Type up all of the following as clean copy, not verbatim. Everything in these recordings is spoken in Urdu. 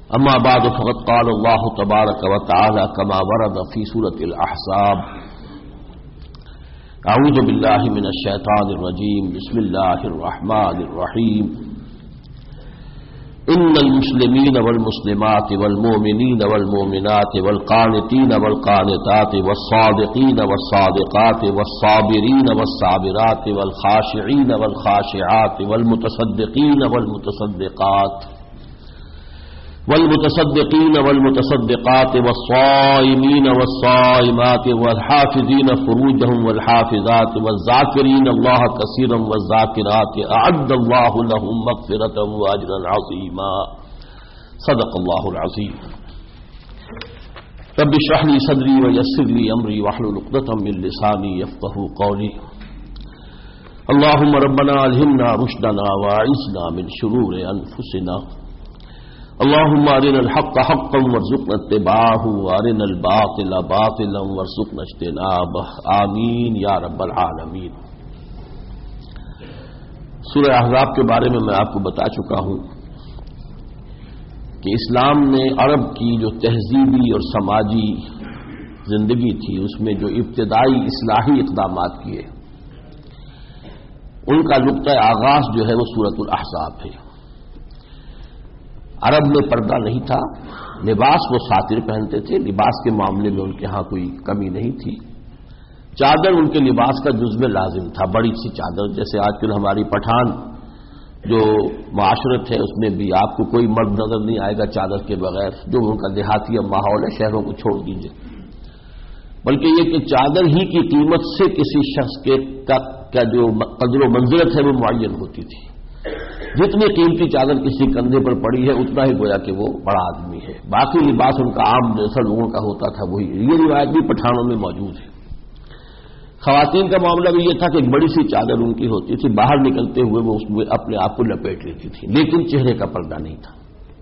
اما بعد فقد قال اللہ تبارک وتعالی كما ورد في سورة الاحزاب اعوذ باللہ من الشیطان الرجیم بسم اللہ الرحمن الرحیم ان المسلمین والمسلمات والمؤمنین والمؤمنات والقانتین والقانتات والصادقین والصادقات والصابرین والصابرات والخاشعین والخاشعات والمتصدقین والمتصدقات والمتصدقین والمتصدقات والصائمین والصائمات والحافظین فروجهم والحافظات والذاکرین اللہ کثیرا والذاکرات اعد اللہ لهم مغفرۃ واجرا عظیما صدق اللہ العظیم رب اشرح لي صدری ویسر لي امری واحلل عقدۃ من لسانی یفقهوا قولی اللهم ربنا الہمنا رشدنا واعذنا من شرور انفسنا اللهم ارنا الحق حقا وارزقنا اتباعه وارنا الباطل باطلا وارزقنا اجتنابه آمین یا رب العالمین۔ سورہ احزاب کے بارے میں آپ کو بتا چکا ہوں کہ اسلام نے عرب کی جو تہذیبی اور سماجی زندگی تھی اس میں جو ابتدائی اصلاحی اقدامات کیے ان کا نقطہ آغاز جو ہے وہ سورۃ الاحزاب ہے۔ عرب میں پردہ نہیں تھا، لباس وہ ساتر پہنتے تھے، لباس کے معاملے میں ان کے ہاں کوئی کمی نہیں تھی، چادر ان کے لباس کا جزو لازم تھا، بڑی سی چادر، جیسے آج کل ہماری پٹھان جو معاشرت ہے اس میں بھی آپ کو کوئی مرد نظر نہیں آئے گا چادر کے بغیر، جو ان کا دیہاتی ماحول ہے، شہروں کو چھوڑ دیجیے، بلکہ یہ کہ چادر ہی کی قیمت سے کسی شخص کا جو قدر و منزلت ہے وہ معین ہوتی تھی، جتنی قیمتی چادر کسی کندھے پر پڑی ہے اتنا ہی گویا کہ وہ بڑا آدمی ہے، باقی لباس ان کا عام جیسا لوگوں کا ہوتا تھا وہی، یہ روایت بھی پٹھانوں میں موجود ہے۔ خواتین کا معاملہ بھی یہ تھا کہ ایک بڑی سی چادر ان کی ہوتی تھی، باہر نکلتے ہوئے وہ اس میں اپنے آپ کو لپیٹ لیتی تھی، لیکن چہرے کا پردہ نہیں تھا۔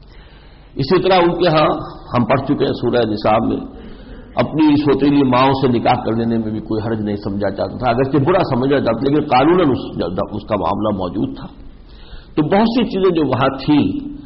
اسی طرح ان کے ہاں ہم پڑھ چکے ہیں سورہ نساء میں اپنی سوتیلی ماؤں سے نکاح کر لینے میں بھی کوئی حرج نہیں سمجھا جاتا تھا، اگرچہ برا سمجھا جاتا لیکن قانوناً اس کا معاملہ موجود تھا۔ تو بہت سی چیزیں جو وہاں تھیں،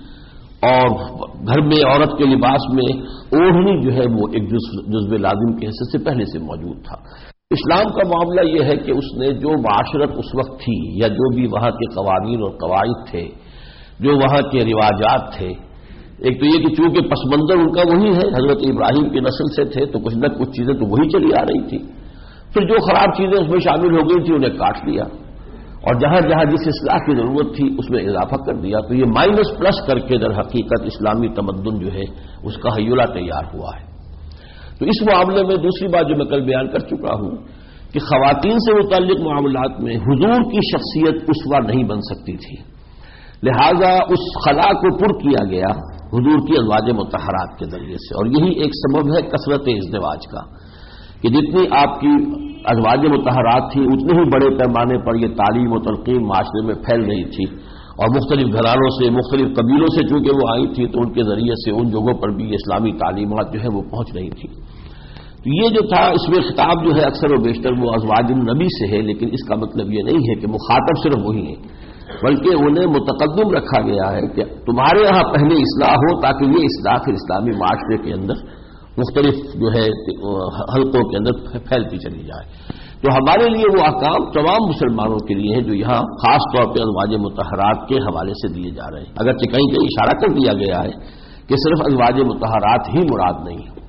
اور گھر میں عورت کے لباس میں اوڑھنی جو ہے وہ ایک جزو لازم کی حیثیت سے پہلے سے موجود تھا۔ اسلام کا معاملہ یہ ہے کہ اس نے جو معاشرت اس وقت تھی یا جو بھی وہاں کے قوانین اور قواعد تھے، جو وہاں کے رواجات تھے، ایک تو یہ کہ چونکہ پس منظر ان کا وہی ہے، حضرت ابراہیم کی نسل سے تھے تو کچھ نہ کچھ چیزیں تو وہی چلی آ رہی تھی، پھر جو خراب چیزیں اس میں شامل ہو گئی تھی انہیں کاٹ دیا، اور جہاں جہاں جس اصلاح کی ضرورت تھی اس میں اضافہ کر دیا، تو یہ مائنس پلس کر کے در حقیقت اسلامی تمدن جو ہے اس کا حیولہ تیار ہوا ہے۔ تو اس معاملے میں دوسری بات جو میں کل بیان کر چکا ہوں کہ خواتین سے متعلق معاملات میں حضور کی شخصیت اسوہ نہیں بن سکتی تھی، لہذا اس خلا کو پر کیا گیا حضور کی ازواج مطہرات کے ذریعے سے، اور یہی ایک سبب ہے کثرت ازدواج کا کہ جتنی آپ کی ازواج مطہرات تھی اتنے ہی بڑے پیمانے پر یہ تعلیم و تلقین معاشرے میں پھیل رہی تھی، اور مختلف گھرانوں سے مختلف قبیلوں سے چونکہ وہ آئی تھی تو ان کے ذریعے سے ان جگہوں پر بھی اسلامی تعلیمات جو ہے وہ پہنچ رہی تھی۔ تو یہ جو تھا اس میں خطاب جو ہے اکثر و بیشتر وہ ازواج النبی سے ہے، لیکن اس کا مطلب یہ نہیں ہے کہ مخاطب صرف وہی ہے، بلکہ انہیں متقدم رکھا گیا ہے کہ تمہارے یہاں پہلے اصلاح ہو تاکہ یہ اصلاح پھر اسلامی معاشرے کے اندر مختلف جو ہے حلقوں کے اندر پھیلتی چلی جائے۔ تو ہمارے لیے وہ احکام تمام مسلمانوں کے لیے ہیں جو یہاں خاص طور پہ ازواج مطہرات کے حوالے سے دیے جا رہے ہیں، اگرچہ کہیں کہیں اشارہ کر دیا گیا ہے کہ صرف ازواج مطہرات ہی مراد نہیں ہے۔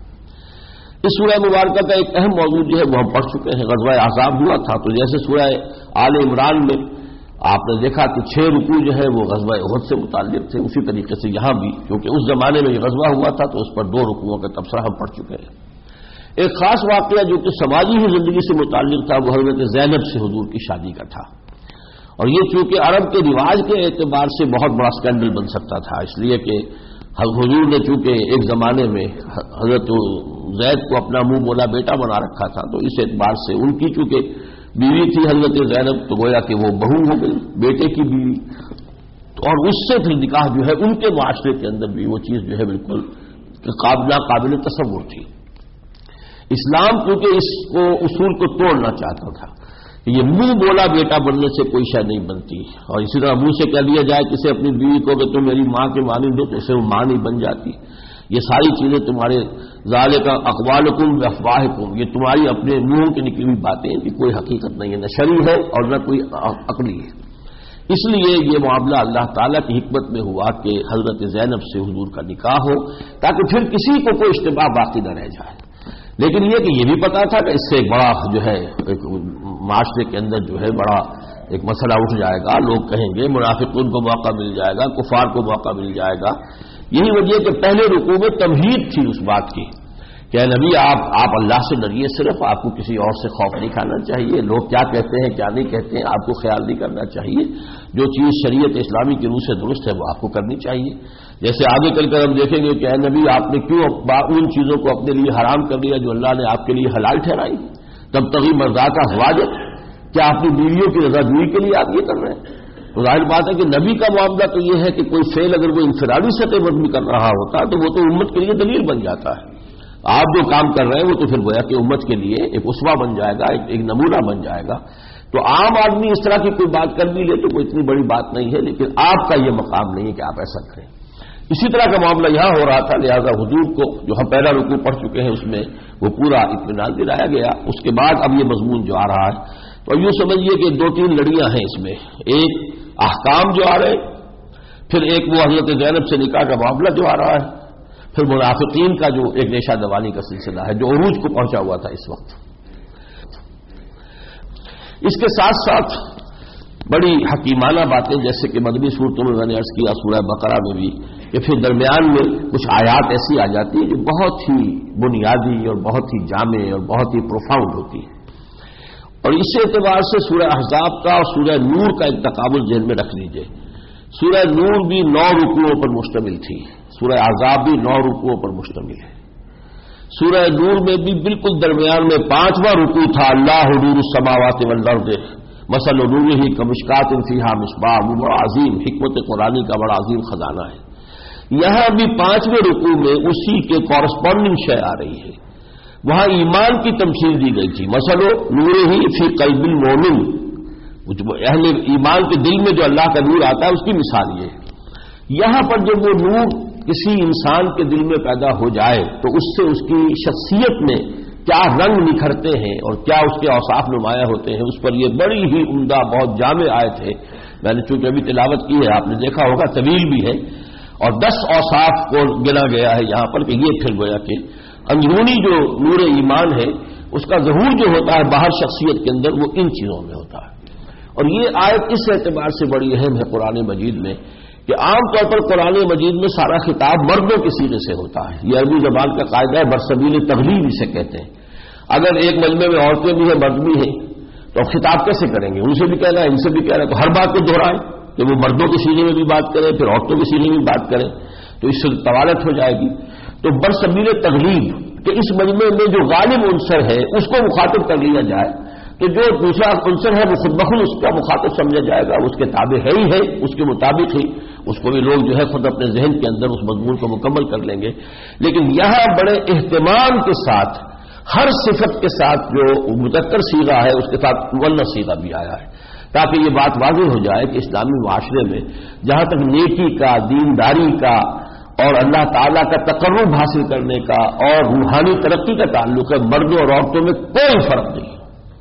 اس سورہ مبارکہ کا ایک اہم موضوع جو ہے وہ ہم پڑھ چکے ہیں، غزوہ احزاب ہوا تھا، تو جیسے سورہ آل عمران میں آپ نے دیکھا کہ 6 رکوع جو ہے وہ غزوہ احد سے متعلق تھے، اسی طریقے سے یہاں بھی کیونکہ اس زمانے میں یہ غزوہ ہوا تھا تو اس پر 2 رکوعوں کا تبصرہ ہم پڑھ چکے ہیں۔ ایک خاص واقعہ جو کہ سماجی ہی زندگی سے متعلق تھا وہ حضرت زینب سے حضور کی شادی کا تھا، اور یہ چونکہ عرب کے رواج کے اعتبار سے بہت بڑا سکینڈل بن سکتا تھا، اس لیے کہ حضور نے چونکہ ایک زمانے میں حضرت زید کو اپنا منہ بولا بیٹا بنا رکھا تھا، تو اس اعتبار سے ان کی چونکہ بیوی تھی حضرت زینب تو گویا کہ وہ بہو ہو گئی، بیٹے کی بیوی، اور اس سے پھر نکاح جو ہے ان کے معاشرے کے اندر بھی وہ چیز جو ہے بالکل قابل تصور تھی۔ اسلام کیونکہ اس کو اصول کو توڑنا چاہتا تھا یہ منہ بولا بیٹا بننے سے کوئی شے نہیں بنتی، اور اسی طرح منہ سے کہہ دیا جائے کسی اپنی بیوی کو کہ تم میری ماں کے مانند ہو تو اسے وہ ماں نہیں بن جاتی۔ یہ ساری چیزیں تمہارے ذالک اقوالکم بافواہکم، یہ تمہاری اپنے منہوں کی نکلی ہوئی باتیں کہ کوئی حقیقت نہیں ہے، نہ شرعی ہے اور نہ کوئی عقلی ہے۔ اس لیے یہ معاملہ اللہ تعالیٰ کی حکمت میں ہوا کہ حضرت زینب سے حضور کا نکاح ہو تاکہ پھر کسی کو کوئی اشتباہ باقی نہ رہ جائے۔ لیکن یہ کہ یہ بھی پتا تھا کہ اس سے ایک بڑا جو ہے ایک معاشرے کے اندر جو ہے بڑا ایک مسئلہ اٹھ جائے گا، لوگ کہیں گے منافقون کو موقع مل جائے گا، کفار کو موقع مل جائے گا۔ یہی وجہ کہ پہلے رکوع میں تمہید تھی اس بات کی کہ اے نبی آپ اللہ سے ڈریے، صرف آپ کو کسی اور سے خوف نہیں کھانا چاہیے، لوگ کیا کہتے ہیں کیا نہیں کہتے ہیں آپ کو خیال نہیں کرنا چاہیے، جو چیز شریعت اسلامی کی روح سے درست ہے وہ آپ کو کرنی چاہیے۔ جیسے آگے چل کر ہم دیکھیں گے کہ اے نبی آپ نے کیوں ان چیزوں کو اپنے لیے حرام کر دیا جو اللہ نے آپ کے لیے حلال ٹھہرائی، تب تغی مرضات حواجت، کیا اپنی بیویوں کی رضا جوئی کے لیے آپ یہ کر رہے ہیں؟ تو ظاہر بات ہے کہ نبی کا معاملہ تو یہ ہے کہ کوئی فعل اگر وہ انفرادی سطح پر بھی کر رہا ہوتا تو وہ تو امت کے لیے دلیل بن جاتا ہے۔ آپ جو کام کر رہے ہیں وہ تو پھر گویا کہ امت کے لیے ایک اسوہ بن جائے گا، ایک نمونہ بن جائے گا۔ تو عام آدمی اس طرح کی کوئی بات کر بھی لے تو کوئی اتنی بڑی بات نہیں ہے، لیکن آپ کا یہ مقام نہیں ہے کہ آپ ایسا کریں۔ اسی طرح کا معاملہ یہاں ہو رہا تھا، لہذا حضور کو جو ہم پہلا رکوع پڑھ چکے ہیں اس میں وہ پورا اطمینان دلایا گیا۔ اس کے بعد اب یہ مضمون جو آ رہا ہے تو یوں سمجھیے کہ دو تین لڑیاں ہیں اس میں، ایک احکام جو آ رہے، پھر ایک وہ حضرت زینب سے نکاح کا معاملہ جو آ رہا ہے، پھر منافقین کا جو ایک ریشہ دوانی کا سلسلہ ہے جو عروج کو پہنچا ہوا تھا اس وقت۔ اس کے ساتھ ساتھ بڑی حکیمانہ باتیں جیسے کہ مدنی صورتوں میں میں نے عرض کیا سورہ بقرہ میں بھی کہ پھر درمیان میں کچھ آیات ایسی آ جاتی ہیں جو بہت ہی بنیادی اور بہت ہی جامع اور بہت ہی پروفاؤنڈ ہوتی ہے، اور اس اعتبار سے سورہ احزاب کا اور سورہ نور کا ایک تقابل ذہن میں رکھ لیجئے۔ سورہ نور بھی 9 رکوعوں پر مشتمل تھی، سورہ احزاب بھی 9 رکوعوں پر مشتمل ہے۔ سورہ نور میں بھی بالکل درمیان میں 5واں رکوع تھا، اللہ نور السماوات والارض مثل نورہ کمشکات فیہا مصباح، وہ بڑا عظیم حکمت قرآنی کا بڑا عظیم خزانہ ہے۔ یہاں بھی 5ویں رکوع میں اسی کے کورسپونڈنگ شے آ رہی ہے، وہاں ایمان کی تمثیل دی گئی تھی، مثل نورہ فی قلب المومن، اہل ایمان کے دل میں جو اللہ کا نور آتا ہے اس کی مثال یہ ہے۔ یہاں پر جب وہ نور کسی انسان کے دل میں پیدا ہو جائے تو اس سے اس کی شخصیت میں کیا رنگ نکھرتے ہیں اور کیا اس کے اوصاف نمایاں ہوتے ہیں، اس پر یہ بڑی ہی عمدہ بہت جامع آیت ہے۔ میں نے چونکہ ابھی تلاوت کی ہے، آپ نے دیکھا ہوگا طویل بھی ہے، اور 10 اوصاف کو گنا گیا ہے یہاں پر کہ یہ پھر گویا کہ اندرونی جو نور ایمان ہے اس کا ظہور جو ہوتا ہے باہر شخصیت کے اندر وہ ان چیزوں میں ہوتا ہے۔ اور یہ آیت اس اعتبار سے بڑی اہم ہے قرآن مجید میں کہ عام طور پر قرآن مجید میں سارا خطاب مردوں کے سیغے سے ہوتا ہے، یہ عربی زبان کا قاعدہ ہے، برسبیل تغلیب اسے کہتے ہیں۔ اگر ایک مجمع میں عورتیں بھی ہیں مرد بھی ہیں تو خطاب کیسے کریں گے؟ ان سے بھی کہنا ہے ان سے بھی کہنا ہے، تو ہر بات کو دہرائیں کہ وہ مردوں کے سیغے میں بھی بات کریں پھر عورتوں کے سیغے میں بھی بات کریں تو اس سے طوالت ہو جائے گی۔ تو برسبیل تغلیب کہ اس مجمع میں جو غالب عنصر ہے اس کو مخاطب کر لیا جائے تو جو دوسرا عنصر ہے وہ خود بخود اس کا مخاطب سمجھا جائے گا، اس کے تابع ہے ہی ہے، اس کے مطابق ہی اس کو بھی لوگ جو ہے خود اپنے ذہن کے اندر اس مضمون کو مکمل کر لیں گے۔ لیکن یہاں بڑے اہتمام کے ساتھ ہر صفت کے ساتھ جو مذکر صیغہ ہے اس کے ساتھ مؤنث صیغہ بھی آیا ہے تاکہ یہ بات واضح ہو جائے کہ اسلامی معاشرے میں جہاں تک نیکی کا، دینداری کا اور اللہ تعالیٰ کا تقرب حاصل کرنے کا اور روحانی ترقی کا تعلق ہے، مردوں اور عورتوں میں کوئی فرق نہیں۔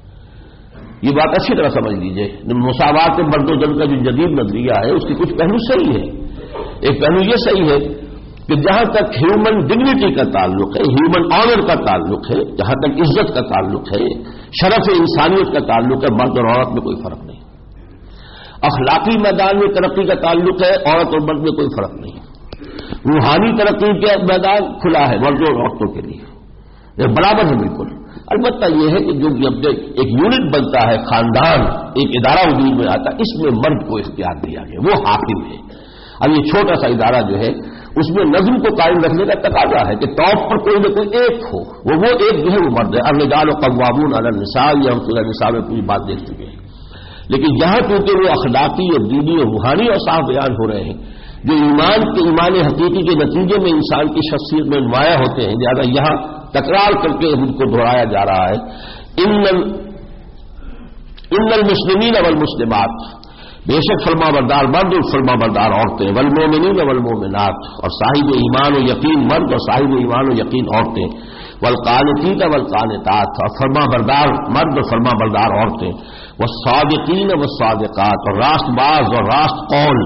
یہ بات اچھی طرح سمجھ لیجئے، مساوات مرد و زن کا جو جدید نظریہ ہے اس کی کچھ پہلو صحیح ہے۔ ایک پہلو یہ صحیح ہے کہ جہاں تک ہیومن ڈگنیٹی کا تعلق ہے، ہیومن آنر کا تعلق ہے، جہاں تک عزت کا تعلق ہے، شرف انسانیت کا تعلق ہے، مرد اور عورت میں کوئی فرق نہیں۔ اخلاقی میدان میں ترقی کا تعلق ہے، عورت اور مرد میں کوئی فرق نہیں۔ روحانی ترقی کے میدان کھلا ہے مردوں اور عورتوں کے لیے، یہ برابر ہے بالکل۔ البتہ یہ ہے کہ جو ایک یونٹ بنتا ہے، خاندان ایک ادارہ وجود میں آتا ہے، اس میں مرد کو اختیار دیا گیا، وہ حاکم ہے۔ اب یہ چھوٹا سا ادارہ جو ہے اس میں نظم کو قائم رکھنے کا تقاضا ہے کہ ٹاپ پر کوئی نہ کوئی ایک ہو، وہ ایک جو ہے وہ مرد ہے۔ الرجال قوامون علی النساء، یہ ہم سورہ نساء میں پوری بات دیکھ چکے ہیں۔ لیکن یہاں کیونکہ وہ اخلاقی اور دینی اور روحانی اوصاف بیان ہو رہے ہیں جو ایمان حقیقی کے نتیجے میں انسان کی شخصیت میں نمایاں ہوتے ہیں، لہٰذا یہاں تکرار کر کے ان کو دہرایا جا رہا ہے۔ ان المسلمین والمسلمات، بے شک فرما بردار مرد اور فرما بردار عورتیں، والمومنین والمومنات، اور صاحب ایمان و یقین مرد اور صاحب ایمان و یقین عورتیں، والقانتین والقانتات، اور فرما بردار مرد اور فرما بردار عورتیں، والصادقین والصادقات، اور راست باز اور راست قول،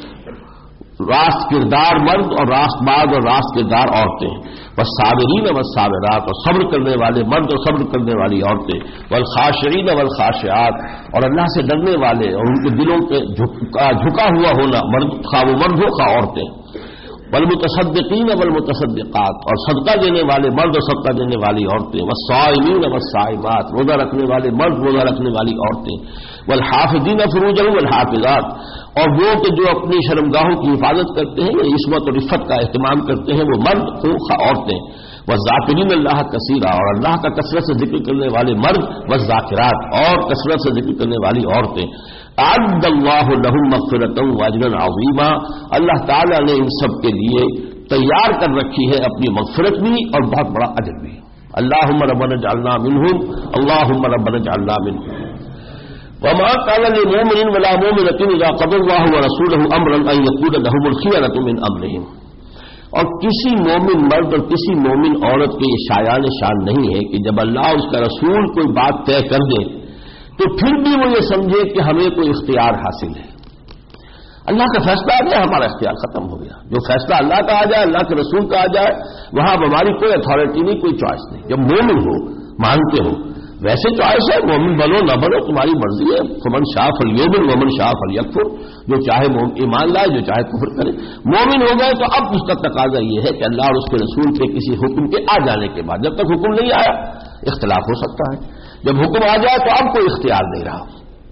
راست کردار مرد اور راست باز اور راست کردار عورتیں، والصابرین والصابرات، اور صبر کرنے والے مرد اور صبر کرنے والی عورتیں، والخاشعین والخاشعات، اور اللہ سے ڈرنے والے اور ان کے دلوں پہ جھکا ہوا ہونا، مرد خواہ وہ مرد ہو خواہ عورتیں، والمتصدقین والمتصدقات، اور صدقہ دینے والے مرد اور صدقہ دینے والی عورتیں، والصائمین والصائمات، روزہ رکھنے والے مرد روزہ رکھنے والی عورتیں، والحافظین فروجہم والحافظات، اور وہ کہ جو اپنی شرمگاہوں کی حفاظت کرتے ہیں یا عصمت اور عفت کا اہتمام کرتے ہیں، وہ مرد ہو عورتیں، والذاکرین اللہ کثیرا، اور اللہ کا کثرت سے ذکر کرنے والے مرد، والذاکرات، اور کثرت سے ذکر کرنے والی عورتیں، اعد اللہ لہم مغفرۃ واجرا عظیما، اللہ تعالیٰ نے ان سب کے لیے تیار کر رکھی ہے اپنی مغفرت بھی اور بہت بڑا اجر بھی۔ اللہم ربنا اجعلنا منہم، اللہم ربنا اجعلنا منہم۔ وما كان لمؤمن ولا مؤمنة إذا قضى الله ورسوله أمرا أن يكون لهم الخيرة من أمرهم، اور کسی مومن مرد اور کسی مومن عورت کے یہ شایان شان نہیں ہے کہ جب اللہ اس کا رسول کوئی بات طے کر دے تو پھر بھی وہ یہ سمجھے کہ ہمیں کوئی اختیار حاصل ہے۔ اللہ کا فیصلہ آ گیا، ہمارا اختیار ختم ہو گیا۔ جو فیصلہ اللہ کا آ جائے، اللہ کے رسول کا آ جائے، وہاں ہماری کوئی اتھارٹی نہیں، کوئی چوائس نہیں۔ جب مومن ہو، مانتے ہو، ویسے چوائس ہے، مومن بنو نہ بنو تمہاری مرضی ہے، فمن شاء فلیؤمن ومن شاء فلیکفر، جو چاہے ایمان لائے، جو چاہے کفر کرے۔ مومن ہو گئے تو اب اس کا تقاضا یہ ہے کہ اللہ اور اس کے رسول کے کسی حکم کے آ جانے کے بعد، جب تک حکم نہیں آیا اختلاف ہو سکتا ہے، جب حکم آ جائے تو اب کوئی اختیار نہیں رہا۔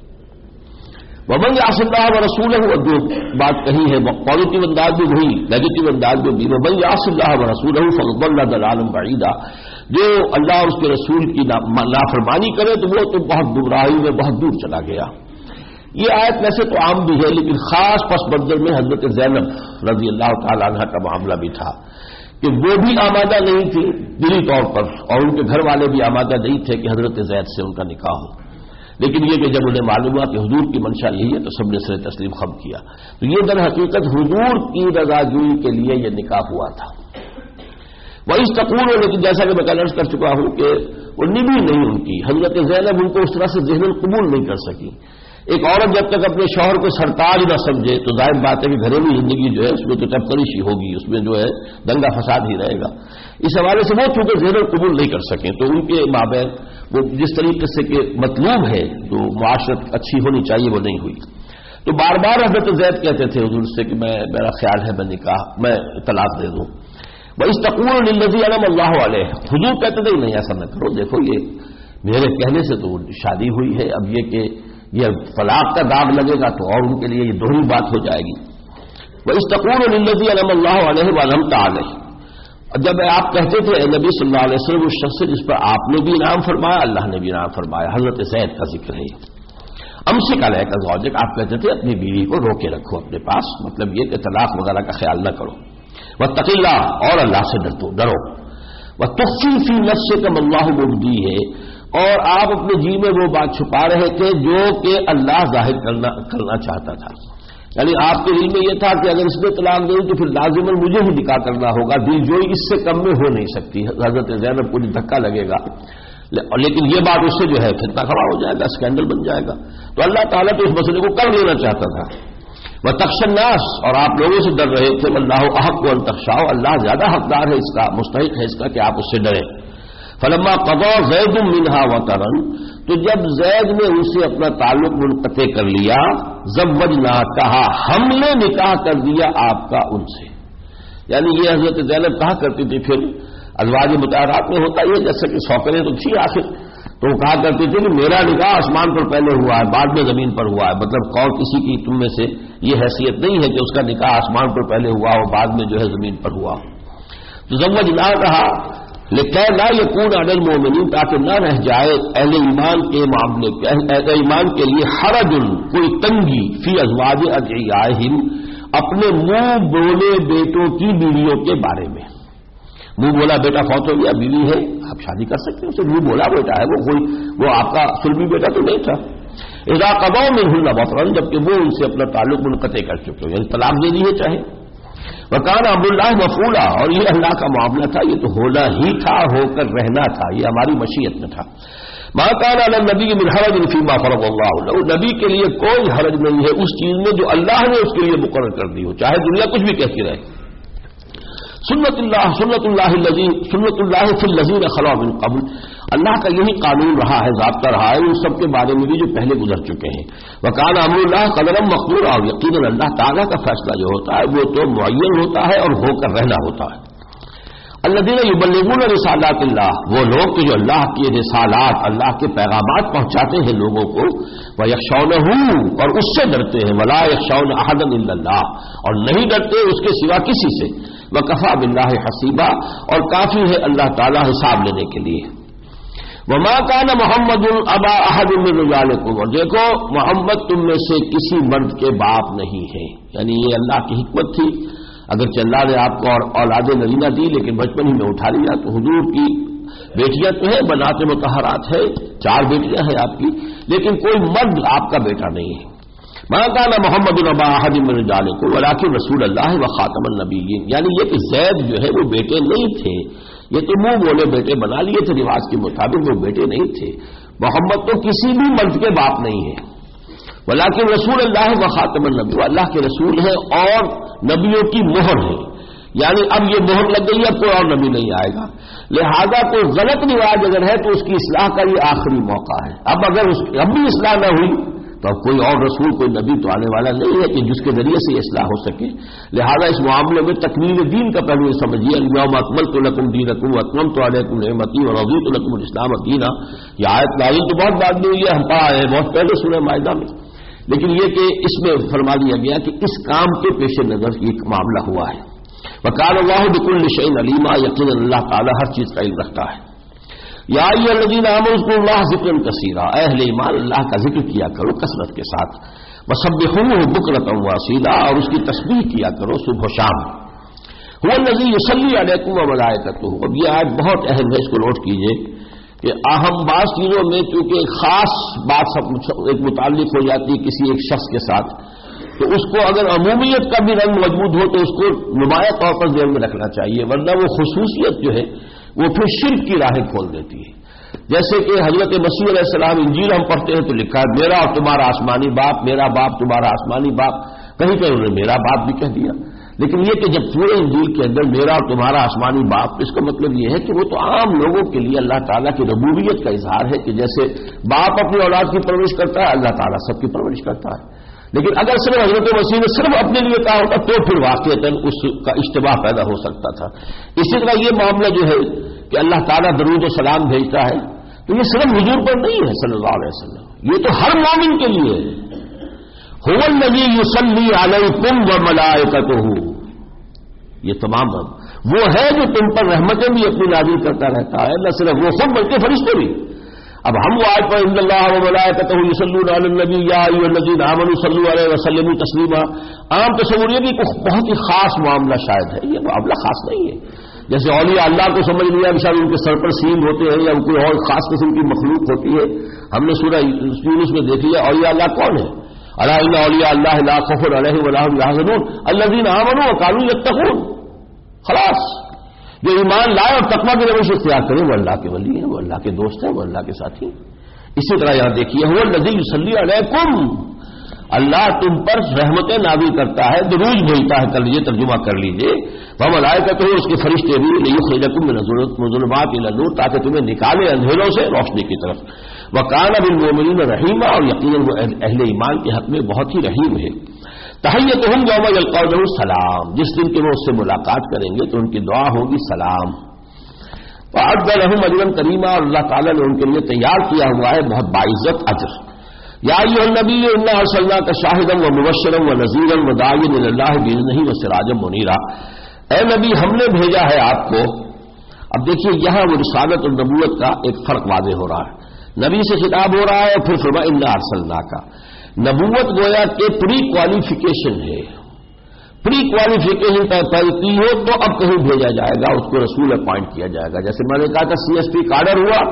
ومن یعص اللہ ورسولہ، جو بات کہی ہے پازیٹو انداز میں وہی، نیگیٹو انداز میں بھی، ومن یعص اللہ ورسولہ فقد ضل ضلالا بعیدا، جو اللہ اور اس کے رسول کی نافرمانی کرے تو وہ تو بہت گمراہی میں بہت دور چلا گیا۔ یہ آیت ویسے تو عام بھی ہے، لیکن خاص پس منظر میں حضرت زینب رضی اللہ تعالی عنہ کا معاملہ بھی تھا کہ وہ بھی آمادہ نہیں تھی دلی طور پر، اور ان کے گھر والے بھی آمادہ نہیں تھے کہ حضرت زید سے ان کا نکاح ہو، لیکن یہ کہ جب انہیں معلوم ہوا کہ حضور کی منشا یہی ہے تو سب نے سر تسلیم خم کیا۔ تو یہ در حقیقت حضور کی رضا جوئی کے لیے یہ نکاح ہوا تھا۔ وہ اس تقول، لیکن جیسا کہ میں کل عرض کر چکا ہوں کہ وہ نبھی نہیں ان کی، حضرت زینب ان کو اس طرح سے ذہن قبول نہیں کر سکی۔ ایک عورت جب تک اپنے شوہر کو سرتاج نہ سمجھے تو ظاہر بات ہے کہ گھریلو زندگی جو ہے اس میں تو ٹپکرش ہی ہوگی، اس میں جو ہے دنگا فساد ہی رہے گا۔ اس حوالے سے وہ چونکہ ذہن قبول نہیں کر سکیں تو ان کے مابین وہ جس طریقے سے کہ مطلوب ہے جو معاشرت اچھی ہونی چاہیے وہ نہیں ہوئی۔ تو بار بار حضرت زید کہتے تھے حضور سے کہ میرا خیال ہے میں طلاق دے دوں۔ وَإِسْتَقُولُ لِلَّذِي أَنْعَمَ اللَّهُ عَلَيْهِ، حضور کہتے تھے نہیں ایسا نہ کرو، دیکھو یہ میرے کہنے سے تو شادی ہوئی ہے، اب یہ کہ یہ طلاق کا داغ لگے گا تو اور ان کے لیے یہ دوہری بات ہو جائے گی۔ وَإِسْتَقُولُ لِلَّذِي أَنْعَمَ اللَّهُ عَلَيْهِ وَأَنْعَمْتَ عَلَيْهِ، جب آپ کہتے تھے اے نبی صلی اللہ علیہ وسلم اس شخص سے جس پر آپ نے بھی انعام فرمایا اللہ نے بھی انعام فرمایا، حضرت زید کا ذکر ہے۔ امسک علیک زوجک، آپ کہتے تھے اپنی بیوی کو روکے رکھو اپنے پاس، مطلب یہ کہ طلاق وغیرہ کا خیال نہ کرو۔ واتق اللہ، اور اللہ سے ڈرو۔ وتخفی فی نفسک ما اللہ مبدیہ، اور آپ اپنے جی میں وہ بات چھپا رہے تھے جو کہ اللہ ظاہر کرنا چاہتا تھا، یعنی آپ کے دل میں یہ تھا کہ اگر اس میں طلاق دیں تو پھر لازماً مجھے ہی نکاح کرنا ہوگا، دل جوئی اس سے کم میں ہو نہیں سکتی، حضرت زینب کو دھکا لگے گا، لیکن یہ بات اس سے جو ہے فتنہ کھڑا ہو جائے گا، اسکینڈل بن جائے گا، تو اللہ تعالیٰ تو اس مسئلے کو کر لینا چاہتا تھا۔ وَتَخْشَى النَّاسَ، اور آپ لوگوں سے ڈر رہے تھے، وَاللَّهُ أَحَقُّ أَن تَخْشَاهُ، اللہ زیادہ حقدار ہے اس کا، مستحق ہے اس کا کہ آپ اس سے ڈریں۔ فَلَمَّا قَضَىٰ زَيْدٌ مِّنْهَا وَطَرًا، تو جب زید نے ان سے اپنا تعلق منقطع کر لیا، زَوَّجْنَاكَهَا، ہم نے نکاح کر دیا آپ کا ان سے، یعنی یہ حضرت زینب کہا کرتی تھی، پھر ازواج مطہرات میں ہوتا یہ جیسے کہ سوکریں تو تھی آخر، تو وہ کہا کرتی تھی کہ میرا نکاح آسمان پر پہلے ہوا ہے بعد میں زمین پر ہوا ہے، مطلب اور کسی کی تم میں سے یہ حیثیت نہیں ہے کہ اس کا نکاح آسمان پر پہلے ہوا ہو بعد میں جو ہے زمین پر ہوا۔ تو زوجناکہا لکہ لا یکون علی المؤمنین، تاکہ نہ رہ جائے اہل ایمان کے معاملے اہل ایمان کے لیے حرج، کوئی تنگی، فی ازواج ادعیائہم، اپنے منہ بولے بیٹوں کی بیویوں کے بارے میں۔ منہ بولا بیٹا فوت ہو گیا، بیوی ہے، آپ شادی کر سکتے ہیں، اسے منہ بولا بیٹا ہے، وہ آپ کا سلبی بیٹا تو نہیں تھا، اذا قضوا منهن وطرا، جبکہ وہ ان سے اپنا تعلق منقطع کر چکے ہو، یعنی طلاق دے دیے چاہے. وکان امر اللہ مفعولا، اور یہ اللہ کا معاملہ تھا، یہ تو ہونا ہی تھا، ہو کر رہنا تھا، یہ ہماری مشیت میں تھا. ما کان علی النبی من حرج فیما فرض اللہ له، نبی کے لیے کوئی حرج نہیں ہے اس چیز میں جو اللہ نے اس کے لیے مقرر کر دی ہو، چاہے دنیا کچھ بھی کہتی رہے. سنت اللہ فی الذین خلوا من قبل، اللہ کا یہی قانون رہا ہے، ضابطہ رہا ہے ان سب کے بارے میں بھی جو پہلے گزر چکے ہیں. وکان امر اللہ قدرا مقدورا، اور یقیناً اللہ تعالیٰ کا فیصلہ جو ہوتا ہے وہ تو معین ہوتا ہے اور ہو کر رہنا ہوتا ہے. الذین یبلغون رسالات اللہ، وہ لوگ کہ جو اللہ کی رسالات، اللہ کے پیغامات پہنچاتے ہیں لوگوں کو. ویخشونہ، اور اس سے ڈرتے ہیں. ولا یخشون احدا الا اللہ، اور نہیں ڈرتے اس کے سوا کسی سے. وکفی باللہ حسیبا، اور کافی ہے اللہ تعالیٰ حساب لینے کے لیے. وما کان محمد ابا احد من رجالکم، اور دیکھو محمد تم میں سے کسی مرد کے باپ نہیں ہے. یعنی یہ اللہ کی حکمت تھی، اگرچہ اللہ نے آپ کو اور اولاد نرینہ دی لیکن بچپن ہی میں اٹھا لیا. تو حضور کی بیٹیاں تو ہیں، بنات مطہرات ہے، 4 بیٹیاں ہیں آپ کی، لیکن کوئی مرد آپ کا بیٹا نہیں ہے. ما کان محمد ابا احد من رجالکم ولکن رسول اللہ وخاتم النبیین، یعنی یہ کہ زید جو ہے وہ بیٹے نہیں تھے، یہ تو منہ بولے بیٹے بنا لیے تھے رواج کے مطابق، وہ بیٹے نہیں تھے. محمد تو کسی بھی مرد کے باپ نہیں ہے. ولیکن رسول اللہ وخاتم النبی، اللہ کے رسول ہیں اور نبیوں کی مہر ہے. یعنی اب یہ مہر لگ گئی، اب کوئی اور نبی نہیں آئے گا، لہذا کوئی غلط رواج اگر ہے تو اس کی اصلاح کا یہ آخری موقع ہے. اب اگر اب بھی اصلاح نہ ہوئی تو اب کوئی اور رسول کوئی نبی تو آنے والا نہیں ہے کہ جس کے ذریعے سے اصلاح ہو سکے. لہذا اس معاملے میں تکمیل دین کا پہلو یہ سمجھیے، الیوم اکملت لکم دینکم واتممت علیکم نعمتی ورضیت لکم الاسلام دینا. یہ آیت نازل تو بہت بعد میں ہوئی ہے، ہم پڑھا ہے بہت پہلے سورہ مائدہ میں، لیکن یہ کہ اس میں فرما دیا گیا کہ اس کام کے پیش نظر یہ معاملہ ہوا ہے. وقال اللہ بکل شیء علیما، یقیناً اللہ تعالیٰ ہر چیز کا علم رکھتا ہے. یا ایھا الذین آمنوا اذکروا اللہ ذکرا کثیرا، اے اہل ایمان اللہ کا ذکر کیا کرو کثرت کے ساتھ. وسبحوہ بکرۃ واصیلا، اور اس کی تسبیح کیا کرو صبح و شام. هو الذی یصلی علیکم وملائکتہ، اب یہ آیت بہت اہم ہے، اس کو نوٹ کیجئے کہ اہم بعض چیزوں میں چونکہ ایک خاص بات ایک متعلق ہو جاتی ہے کسی ایک شخص کے ساتھ، تو اس کو اگر عمومیت کا بھی رنگ موجود ہو تو اس کو نمایاں طور پر ذہن میں رکھنا چاہیے، ورنہ وہ خصوصیت جو ہے وہ پھر شرک کی راہیں کھول دیتی ہے. جیسے کہ حضرت مسیح علیہ السلام انجیل ہم پڑھتے ہیں تو لکھا ہے میرا اور تمہارا آسمانی باپ، میرا باپ تمہارا آسمانی باپ، کہیں کہیں انہوں نے میرا باپ بھی کہہ دیا. لیکن یہ کہ جب پورے انجیل کے اندر میرا اور تمہارا آسمانی باپ، اس کا مطلب یہ ہے کہ وہ تو عام لوگوں کے لیے اللہ تعالیٰ کی ربوبیت کا اظہار ہے کہ جیسے باپ اپنی اولاد کی پرورش کرتا ہے، اللہ تعالیٰ سب کی پرورش کرتا ہے. لیکن اگر صرف حضرت مسیح نے صرف اپنے لیے کہا ہوتا تو پھر واقعتاً اس کا اشتباہ پیدا ہو سکتا تھا. اسی طرح یہ معاملہ جو ہے کہ اللہ تعالیٰ درود و سلام بھیجتا ہے تو یہ صرف حضور پر نہیں ہے صلی اللہ علیہ وسلم، یہ تو ہر مومن کے لیے ہے. هو الذی یصلی علیکم وملائکتہ، یہ تمام وہ ہے جو تم پر رحمتیں بھی اپنی نازل کرتا رہتا ہے، نہ صرف وہ خود بلکہ فرشتے بھی. اب ہم وہ آیت پر ان اللہ وملائکتہ یصلون علی النبی یا ایھا الذین آمنوا صلوا علیہ وسلموا تسلیما، عام تصور یہ بھی بہت ہی خاص معاملہ شاید ہے، یہ معاملہ خاص نہیں ہے. جیسے اولیاء اللہ کو سمجھ لیا کہ شاید ان کے سر پر سینگ ہوتے ہیں یا کوئی اور خاص قسم کی مخلوق ہوتی ہے. ہم نے سورہ یونس میں دیکھ لیا اولیاء اللہ کون ہے. الا ان اولیاء اللہ لا خوف علیہم ولا هم يحزنون الذین آمنوا وكانوا يتقون. خلاص جو ایمان لائے اور تقوی کی روش اختیار کرے وہ اللہ کے ولی ہیں، وہ اللہ کے دوست ہیں، وہ اللہ کے ساتھی ہیں. اسی طرح یہاں دیکھیے هو الذی یصلی علیکم، اللہ تم پر رحمتیں نازل کرتا ہے، دروج بھیجتا ہے. کر لیجیے ترجمہ کر لیجیے. وملائکتہ، اس کے فرشتے بھی، لیخرجکم من الظلمات الی النور، تاکہ تمہیں نکالے اندھیروں سے روشنی کی طرف. وکان بالمؤمنین رحیما، اور یقیناً وہ اہل ایمان کے حق میں بہت ہی رحیم ہے. تحیتہم یوم یلقونه سلام، جس دن کہ وہ اس سے ملاقات کریں گے تو ان کی دعا ہوگی سلام. وأعد لهم أجرا کریما، اور اللہ تعالیٰ نے ان کے لیے تیار کیا ہوا ہے بہت باعزت اجر. یا ایھا النبی انا ارسلناک شاہدا ومبشرا ونذیرا وداعیا الی اللہ باذنہ وسراجا منیرا، اے نبی ہم نے بھیجا ہے آپ کو. اب دیکھیے یہاں وہ رسالت اور نبوت کا ایک فرق واضح ہو رہا ہے. نبی سے خطاب ہو رہا ہے اور پھر فرمایا انا ارسلناک. نبوت گویا کہ پری کوالیفیکیشن ہے، پری کوالیفیکیشن طے کی ہو تو اب کہیں بھیجا جائے گا، اس کو رسول اپوائنٹ کیا جائے گا. جیسے میں نے کہا تھا CSP کا آرڈر ہوا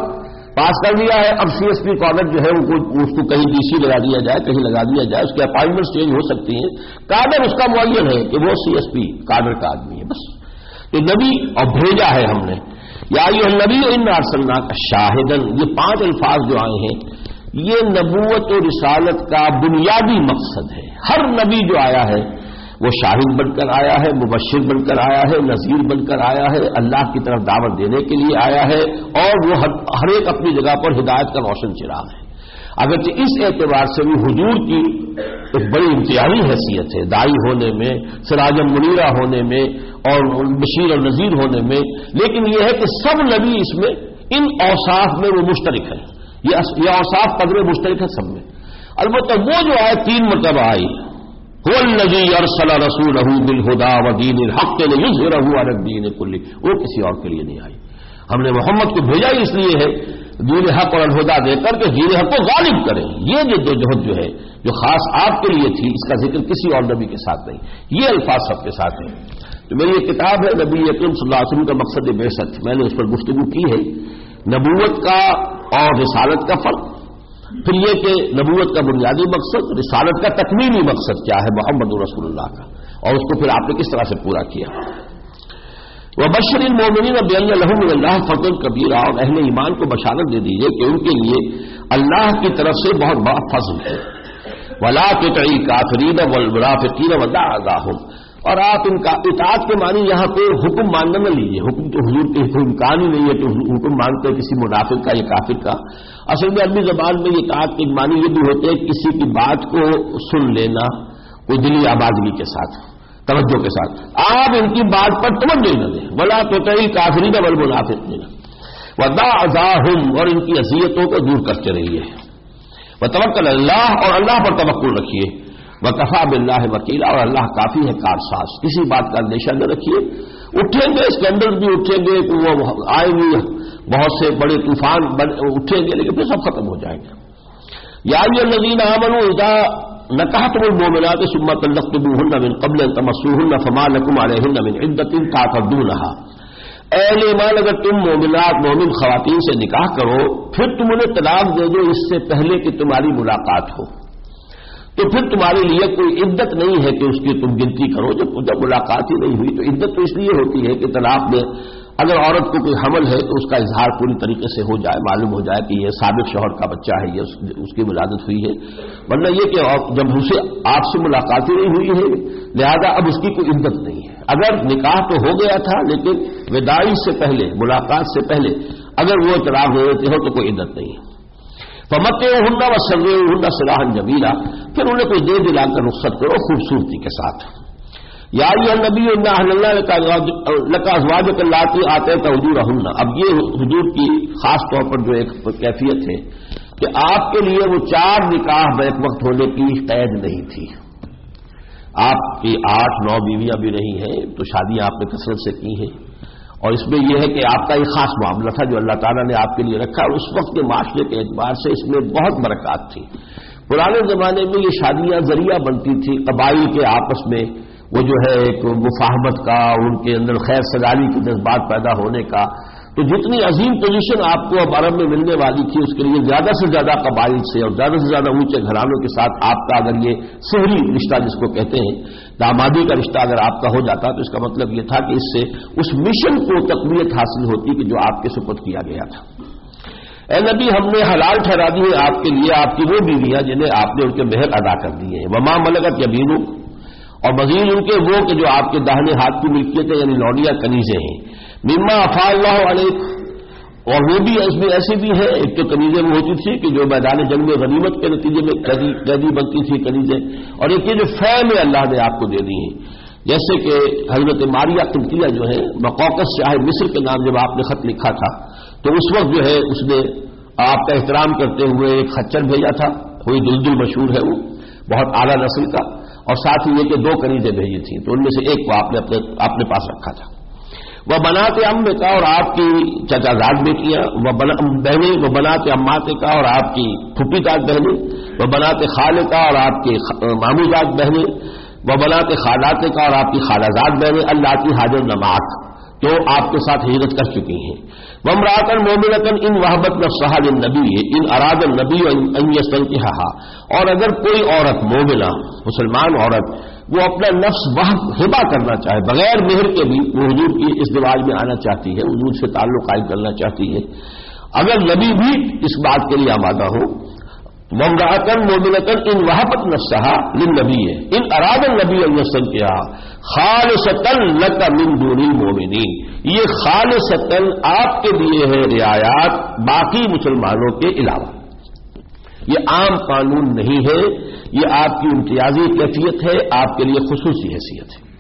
پاس کر دیا ہے. اب سی ایس پی کادر جو ہے اس کو کہیں ڈی سی لگا دیا جائے, کہیں لگا دیا جائے, اس کی اپائنٹمنٹ چینج ہو سکتی ہیں. کادر اس کا معین ہے کہ وہ سی ایس پی کادر کا آدمی ہے بس. تو نبی اور بھیجا ہے ہم نے. یا ایھا النبی انا ارسلناک شاہدن, یہ 5 الفاظ جو آئے ہیں یہ نبوت و رسالت کا بنیادی مقصد ہے. ہر نبی جو آیا ہے وہ شاہد بن کر آیا ہے, مبشر بن کر آیا ہے, نذیر بن کر آیا ہے, اللہ کی طرف دعوت دینے کے لیے آیا ہے, اور وہ ہر ایک اپنی جگہ پر ہدایت کا روشن چراغ ہے. اگرچہ اس اعتبار سے بھی حضور کی ایک بڑی امتیازی حیثیت ہے داعی ہونے میں, سراج منیرہ ہونے میں, اور بشیر اور نذیر ہونے میں, لیکن یہ ہے کہ سب نبی اس میں ان اوصاف میں وہ مشترک ہیں. یہ اوصاف قدر مشترک ہے سب میں. البتہ وہ جو آئے 3 مرتبہ آئی, هو الذی ارسل رسولہ بالہدی ودین الحق لیظہرہ علی الدین کلہ, وہ کسی اور کے لیے نہیں آئی. ہم نے محمد کو بھیجا ہی اس لیے ہے دین حق اور الہدیٰ دے کر کے دین حق کو غالب کریں. یہ جدوجہد جو ہے جو خاص آپ کے لیے تھی, اس کا ذکر کسی اور نبی کے ساتھ نہیں. یہ الفاظ سب کے ساتھ ہیں. تو میری یہ کتاب ہے نبی اکرم صلی اللہ علیہ وسلم کا مقصد بعثت, میں نے اس پر گفتگو کی ہے. نبوت کا اور رسالت کا فرق, پھر یہ کہ نبوت کا بنیادی مقصد, رسالت کا تکمیلی مقصد کیا ہے محمد رسول اللہ کا, اور اس کو پھر آپ نے کس طرح سے پورا کیا. وبشر المؤمنین بان لهم من اللہ فضل کبیر, اور اہل ایمان کو بشارت دے دیجیے کہ ان کے لیے اللہ کی طرف سے بہت بڑا فضل ہے. ولا تطع الکافرین والمنافقین ودع اذاهم, اور آپ ان کا اطاعت کے معنی یہاں پہ حکم ماننا نہ لیجیے. حکم تو حضور کے کوئی امکان ہی نہیں ہے کہ حکم مانتے کسی منافق کا یا کافر کا. اصل میں عربی زبان میں یہ اطاعت کے معنی یہ بھی ہوتے ہیں کسی کی بات کو سن لینا, کوئی دلی آبادگی کے ساتھ, توجہ کے ساتھ. آپ ان کی بات پر توجہ نہ دیں. ولا تطع الکافرین والمنافقین ودع اذاهم, اور ان کی اذیتوں کو دور کرتے رہیے. وتوکل اللہ, اور اللہ پر توکل رکھیے. وکفی باللہ وکیلا, اور اللہ کافی ہے کارساز. کسی بات کا اندیشہ نہ رکھیے. اٹھیں گے اسکینڈل بھی اٹھیں گے, وہ آئیں گے بہت سے بڑے طوفان اٹھیں گے, لیکن پھر سب ختم ہو جائیں گے. یا ایھا الذین آمنوا اذا نکحتم المؤمنات ثم طلقتموهن من قبل ان تمسوهن فما لكم عليهن من عدة تعتدونها. اہل ایمان, اگر تم مومن خواتین سے نکاح کرو پھر تم انہیں طلاق دے دو اس سے پہلے کہ تمہاری ملاقات ہو, تو پھر تمہارے لیے کوئی عدت نہیں ہے کہ اس کی تم گنتی کرو. جب ملاقات ہی نہیں ہوئی تو عدت تو اس لیے ہوتی ہے کہ طلاق میں اگر عورت کو کوئی حمل ہے تو اس کا اظہار پوری طریقے سے ہو جائے, معلوم ہو جائے کہ یہ سابق شوہر کا بچہ ہے, یہ اس کی ولادت ہوئی ہے. ورنہ یہ کہ جب اسے آپ سے ملاقات ہی نہیں ہوئی ہے لہذا اب اس کی کوئی عدت نہیں ہے. اگر نکاح تو ہو گیا تھا لیکن وداعی سے پہلے, ملاقات سے پہلے اگر وہ طلاق دے دیتے ہو تو کوئی عدت نہیں ہے. فمتعوهن وسرحوهن سراحا جمیلا, پھر انہیں کوئی دے دلا کر رخصت کرو خوبصورتی کے ساتھ. یا ایھا النبی انا احللنا لک ازواجک اللاتی آتیت اجورہن, اب یہ حضور کی خاص طور پر جو ایک کیفیت ہے کہ آپ کے لیے وہ 4 نکاح بیک وقت ہونے کی قید نہیں تھی. آپ کی 8-9 بیویاں بھی رہی ہیں, تو شادیاں آپ نے کثرت سے کی ہیں, اور اس میں یہ ہے کہ آپ کا ایک خاص معاملہ تھا جو اللہ تعالیٰ نے آپ کے لیے رکھا, اور اس وقت کے معاشرے کے اعتبار سے اس میں بہت برکات تھی. پرانے زمانے میں یہ شادیاں ذریعہ بنتی تھی قبائل کے آپس میں وہ جو ہے ایک مفاہمت کا, ان کے اندر خیر سگالی کے جذبات پیدا ہونے کا. تو جتنی عظیم پوزیشن آپ کو اب عرب میں ملنے والی تھی اس کے لیے زیادہ سے زیادہ قبائل سے اور زیادہ سے زیادہ اونچے گھرانوں کے ساتھ آپ کا اگر یہ سحری رشتہ جس کو کہتے ہیں دامادی کا رشتہ اگر آپ کا ہو جاتا تو اس کا مطلب یہ تھا کہ اس سے اس مشن کو تقویت حاصل ہوتی کہ جو آپ کے سپرد کیا گیا تھا. اے نبی, ہم نے حلال ٹھہرا دی ہے آپ کے لیے آپ کی وہ بیویاں جنہیں آپ نے ان کے مہر ادا کر دیے ہیں. وما ملکت یمینک, اور مزید ان کے وہ کہ جو آپ کے داہنے ہاتھ کی ملکیت ہے یعنی لونڈیاں کنیزیں ہیں. مما افاء اللہ علیک, اور وہ بھی اس میں ایسی بھی ہے, ایک تو کنیزیں وہ ہوتی تھی کہ جو میدان جنگ میں غنیمت کے نتیجے میں قیدی بنتی تھی کنیزیں, اور ایک یہ جو فے میں اللہ نے آپ کو دے دی ہیں. جیسے کہ حضرت ماریہ قبطیہ جو ہے مقوقس شاہ مصر کے نام جب آپ نے خط لکھا تھا تو اس وقت جو ہے اس نے آپ کا احترام کرتے ہوئے ایک خچر بھیجا تھا, کوئی دلدل مشہور ہے وہ بہت اعلیٰ نسل کا, اور ساتھ ہی یہ کہ 2 کنیزیں بھیجی تھیں, تو ان میں سے ایک کو آپ نے اپنے پاس رکھا تھا. وہ بنات ام کا, اور آپ کی چچا زاد بیٹیاں, وہ بہنیں, وہ بنات امات کا, اور آپ کی پھوپھی داد بہنیں, وہ بنات خال کا, اور آپ کی مامو داد بہنیں, وہ بنات خالات کا, اور آپ کی خالہ زاد بہنیں, اللہ کی حاضر نماک, تو آپ کے ساتھ ہجرت کر چکی ہیں. وامرأۃ مؤمنۃ ان وهبت نفسها للنبی ان اراد النبی ان یستنکحها، اور اگر کوئی عورت مومنہ مسلمان عورت وہ اپنا نفس ہبہ کرنا چاہے بغیر مہر کے بھی، وہ حضور کی ازدواج میں آنا چاہتی ہے، حضور سے تعلق قائم کرنا چاہتی ہے، اگر نبی بھی اس بات کے لیے آمادہ ہو. وامرأۃ مؤمنۃ ان وهبت نفسها للنبی ان اراد النبی ان یستنکحها خالصۃ لک من دون المؤمنین، یہ خالصۃ آپ کے لیے ہے رعایات باقی مسلمانوں کے علاوہ. یہ عام قانون نہیں ہے، یہ آپ کی امتیازی کیفیت ہے، آپ کے لیے خصوصی حیثیت ہے.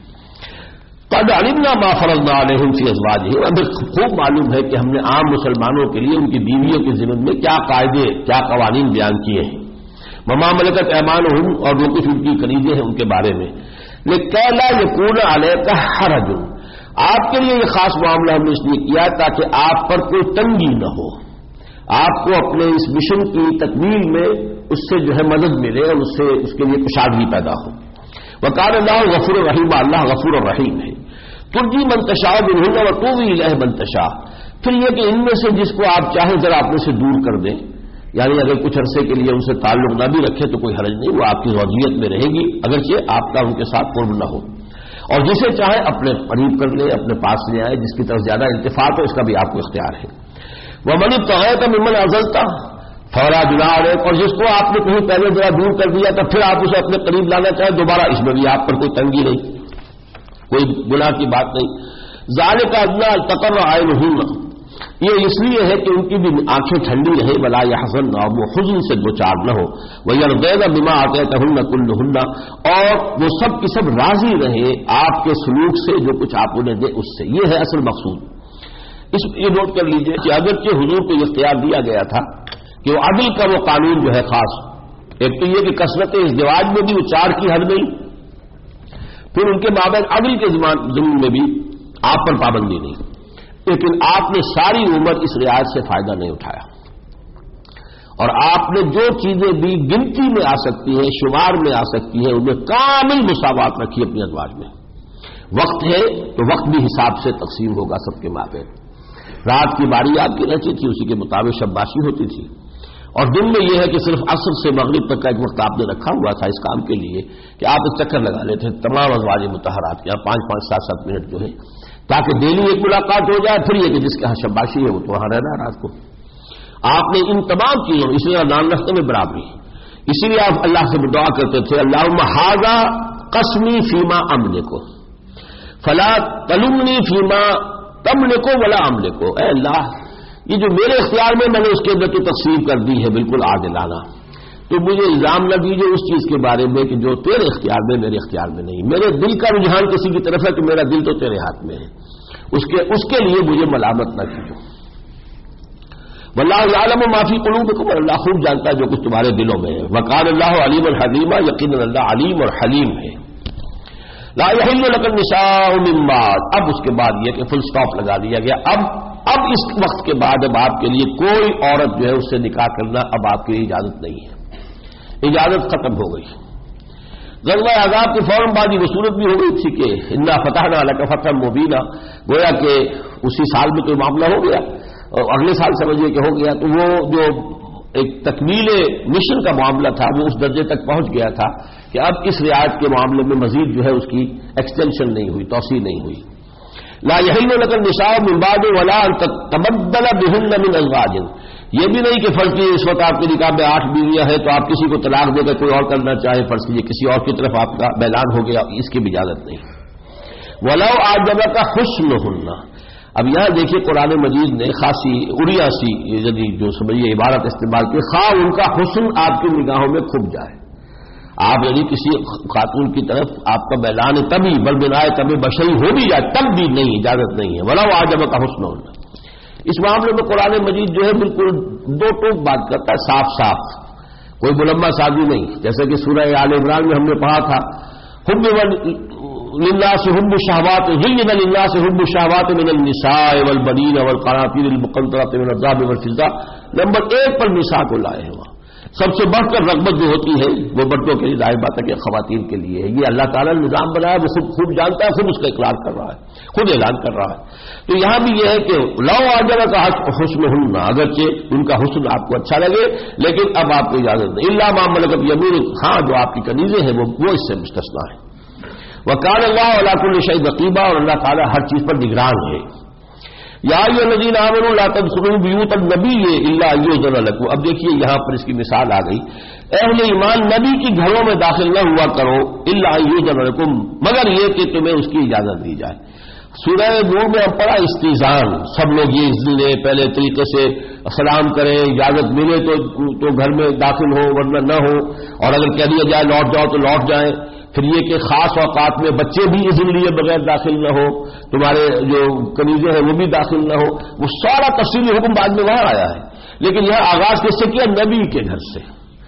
قد علمنا ما فرضنا علیہم فی ازواجہم، ہمیں خوب معلوم ہے کہ ہم نے عام مسلمانوں کے لیے ان کی بیویوں کے ذمن میں کیا قاعدے کیا قوانین بیان کیے ہیں. وما ملکت ایمانہم، اور جو کچھ ان کی کنیزیں ہیں ان کے بارے میں. لکہ لا یکون علیک حرج، آپ کے لیے یہ خاص معاملہ ہم نے اس لیے کیا تاکہ آپ پر کوئی تنگی نہ ہو، آپ کو اپنے اس مشن کی تکمیل میں اس سے جو ہے مدد ملے اور اس سے اس کے لیے کشادگی پیدا ہو. وقال اللہ غفور الرحیم، اللہ غفور الرحیم ہے. ترجی من تشاء منہن وتؤوی الیہ من تشاء، پھر یہ کہ ان میں سے جس کو آپ چاہیں ذرا اپنے سے دور کر دیں، یعنی اگر کچھ عرصے کے لیے ان سے تعلق نہ بھی رکھے تو کوئی حرج نہیں، وہ آپ کی زوجیت میں رہے گی اگرچہ آپ کا ان کے ساتھ قرب نہ ہو. اور جسے چاہے اپنے قریب کر لے، اپنے پاس لے آئے، جس کی طرف زیادہ التفات ہو اس کا بھی آپ کو اختیار ہے. ومن ابتغیت ممن عزلت فلا جناح علیک، اور جس کو آپ نے کہیں پہلے ذرا دور کر دیا تو پھر آپ اسے اپنے قریب لانا چاہیں دوبارہ، اس میں بھی آپ پر کوئی تنگی نہیں، کوئی گناہ کی بات نہیں. ذالک ادنی ان تقر اعینہن، یہ اس لیے ہے کہ ان کی بھی آنکھیں ٹھنڈی رہے، ولا یحزن، اور وہ حزن سے دوچار نہ ہو. ویرضین بما آتیتہن کلہن، اور وہ سب کی سب راضی رہے آپ کے سلوک سے، جو کچھ آپ انہیں دے اس سے. یہ ہے اصل مقصود. اس یہ نوٹ کر لیجئے کہ اگرچہ حضور کو اختیار دیا گیا تھا کہ وہ عدل کا وہ قانون جو ہے خاص، ایک تو یہ کہ کثرت ازدواج میں بھی وہ 4 کی حد نہیں، پھر ان کے مابین عدل کے ضمن میں بھی آپ پر پابندی نہیں، لیکن آپ نے ساری عمر اس رعایت سے فائدہ نہیں اٹھایا، اور آپ نے جو چیزیں بھی گنتی میں آ سکتی ہیں، شمار میں آ سکتی ہیں، ان میں کامل مساوات رکھی اپنی ازواج میں. وقت ہے تو وقت بھی حساب سے تقسیم ہوگا سب کے مابین. رات کی باری آپ کی رہتی تھی، اسی کے مطابق شباشی ہوتی تھی، اور دن میں یہ ہے کہ صرف عصر سے مغرب تک کا ایک وقت آپ نے رکھا ہوا تھا اس کام کے لیے کہ آپ اس چکر لگا لیتے تمام ازواج مطہرات کے 5-5 7-7 منٹ جو ہے، تاکہ ڈیلی ایک ملاقات ہو جائے. پھر یہ کہ جس کے ہاں شباشی ہے وہ تو وہاں رہنا رات کو. آپ نے ان تمام چیزوں، اس لیے نام رکھنے میں برابری، اسی لیے آپ اللہ سے دعا کرتے تھے اللہم ھذا قسمی فیما املک فلا تلمنی فیما تملک ولا املک. اے اللہ، یہ جو میرے اختیار میں نے اس کے اندر تو تقسیم کر دی ہے بالکل عادلانہ، تو مجھے الزام نہ دیجیے اس چیز کے بارے میں کہ جو تیرے اختیار میں میرے اختیار میں نہیں. میرے دل کا رجحان کسی کی طرف ہے کہ میرا دل تو تیرے ہاتھ میں ہے، اس کے لیے مجھے ملامت نہ کیجو. واللہ یعلم ما فی قلوبکم، اور اللہ خوب جانتا ہے جو کچھ تمہارے دلوں میں ہے. وقال اللہ علیم الحلیم، یقینا اللہ علیم اور حلیم ہے. لا یحل لک النساء من بعد، اب اس کے بعد یہ کہ فل سٹاپ لگا دیا گیا. اب اس وقت کے بعد اب آپ کے لیے کوئی عورت جو ہے اس سے نکاح کرنا اب آپ کے لیے اجازت نہیں ہے، اجازت ختم ہو گئی. غزوہ احزاب کے فوراً بعد یہ صورت بھی ہو گئی تھی کہ انا فتحنا لک فتحا مبینا، گویا کہ اسی سال میں کوئی معاملہ ہو گیا اور اگلے سال سمجھیے کہ ہو گیا، تو وہ جو ایک تکمیل مشن کا معاملہ تھا وہ اس درجے تک پہنچ گیا تھا کہ اب اس رعایت کے معاملے میں مزید جو ہے اس کی ایکسٹینشن نہیں ہوئی، توسیع نہیں ہوئی. لا یحل لک النساء من بعد ولا ان تبدل بهن من ازواج، یہ بھی نہیں کہ فرض کیجیے اس وقت آپ کے نکاح میں 8 بیویاں ہیں تو آپ کسی کو طلاق دے کر کوئی اور کرنا چاہے، فرض کیجیے کسی اور کی طرف آپ کا اعلان ہو گیا، اس کی بھی اجازت نہیں. ولو اعجبک حسنهن، اب یہاں دیکھیے قرآن مجید نے خاصی اڑیا سی یعنی جو سمجھیے عبارت استعمال کی، خواہ ان کا حسن آپ کی نگاہوں میں کھپ جائے، آپ یعنی کسی خاتون کی طرف آپ کا میلان تبھی بلبنائے تبھی بشری ہو بھی جائے تب بھی نہیں، اجازت نہیں ہے. ولو اعجبک حسنهن، اس معاملے میں قرآن مجید جو ہے بالکل دو ٹوک بات کرتا ہے، صاف صاف، کوئی ملمہ سازی نہیں. جیسے کہ سورہ آل عمران میں ہم نے پڑھا تھا حب للناس حب الشہوات، زین للناس حب الشہوات من النساء والبنین والقناطیر المقنطرۃ من الذهب والفضہ، نمبر 1 پر نساء کو لائے ہیں وہاں. سب سے بڑھ کر رغبت جو ہوتی ہے وہ مردوں کے لیے ظاہر بات ہے کہ خواتین کے لیے ہے. یہ اللہ تعالیٰ نے نظام بنایا، وہ خود جانتا ہے، خود اس کا اقرار کر رہا ہے، خود اعلان کر رہا ہے. تو یہاں بھی یہ ہے کہ لو آجرا کا حسن ہن، اگرچہ ان کا حسن آپ کو اچھا لگے لیکن اب آپ کو اجازت نہیں. الا ما ملکت یمینک، ہاں جو آپ کی کنیزیں ہیں وہ اس سے مستثنیٰ ہیں. وکان اللہ علی کل شیء رقیبا، اور اللہ تعالیٰ ہر چیز پر نگران ہے. یا ایھا الذین آمنوا لا تدخلوا بیوت النبی الا ان یؤذن لکم. اب دیکھیے یہاں پر اس کی مثال آ گئی. اہل ایمان نبی کی گھروں میں داخل نہ ہوا کرو الا ان یؤذن لکم، مگر یہ کہ تمہیں اس کی اجازت دی جائے. سورہ نور میں ہم پڑھا استئذان، سب لوگ یہ اذن لیں، پہلے طریقے سے سلام کریں، اجازت ملے تو گھر میں داخل ہو ورنہ نہ ہو، اور اگر کہہ دیا جائے لوٹ جاؤ تو لوٹ جائیں. پھر یہ کہ خاص اوقات میں بچے بھی اذن لیے بغیر داخل نہ ہو، تمہارے جو کنیزیں ہیں وہ بھی داخل نہ ہو. وہ سارا تفصیلی حکم بعد میں وہاں آیا ہے، لیکن یہاں آغاز کس سے کیا؟ نبی کے گھر سے.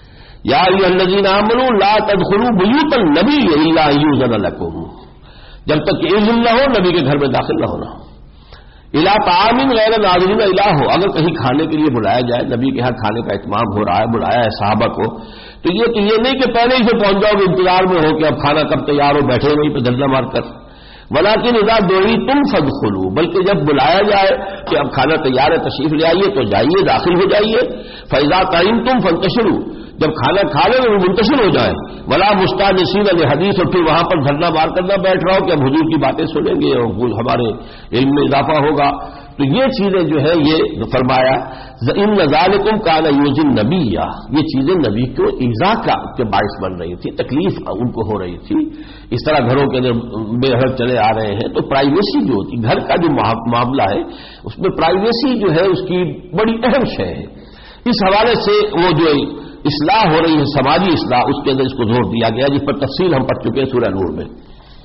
یا ایھا الذین آمنوا لا تدخلوا بیوت النبی الا ان یؤذن لکم، جب تک کہ اذن نہ ہو نبی کے گھر میں داخل نہ ہونا. الا طعام غیر ناظرین الہ، اگر کہیں کھانے کے لیے بلایا جائے، نبی کے ہاں کھانے کا اہتمام ہو رہا ہے، بلایا ہے صحابہ کو، تو یہ کہ یہ نہیں کہ پہلے ہی سے پہنچ جاؤ گے انتظار میں ہو کہ اب کھانا کب تیار ہو، بیٹھے وہیں پہ دھندا مار کر. ولیکن اذا دعیتم فادخلوا، بلکہ جب بلایا جائے کہ اب کھانا تیار ہے تشریف لے آئیے تو جائیے، داخل ہو جائیے. فاذا طعمتم فانتشروا، جب کھانا کھا لیں وہ منتشر ہو جائے. ولا مستانسین لحدیث، اور پھر وہاں پر دھرنا مار کر نہ بیٹھ رہا ہو کہ اب حضور کی باتیں سنیں گے اور ہمارے علم میں اضافہ ہوگا. تو یہ چیزیں جو ہے یہ فرمایا ان ذالکم کان یؤذی النبی، یہ چیزیں نبی کو ایذا کے باعث بن رہی تھی، تکلیف ان کو ہو رہی تھی. اس طرح گھروں کے اندر بے حد چلے آ رہے ہیں تو پرائیویسی جو ہوتی، گھر کا جو معاملہ ہے اس میں پرائیویسی جو ہے اس کی بڑی اہم شے ہے. اس حوالے سے وہ جو اصلاح ہو رہی ہے سماجی اصلاح، اس کے اندر اس کو زور دیا گیا، جس پر تفصیل ہم پڑھ چکے ہیں سورہ نور میں.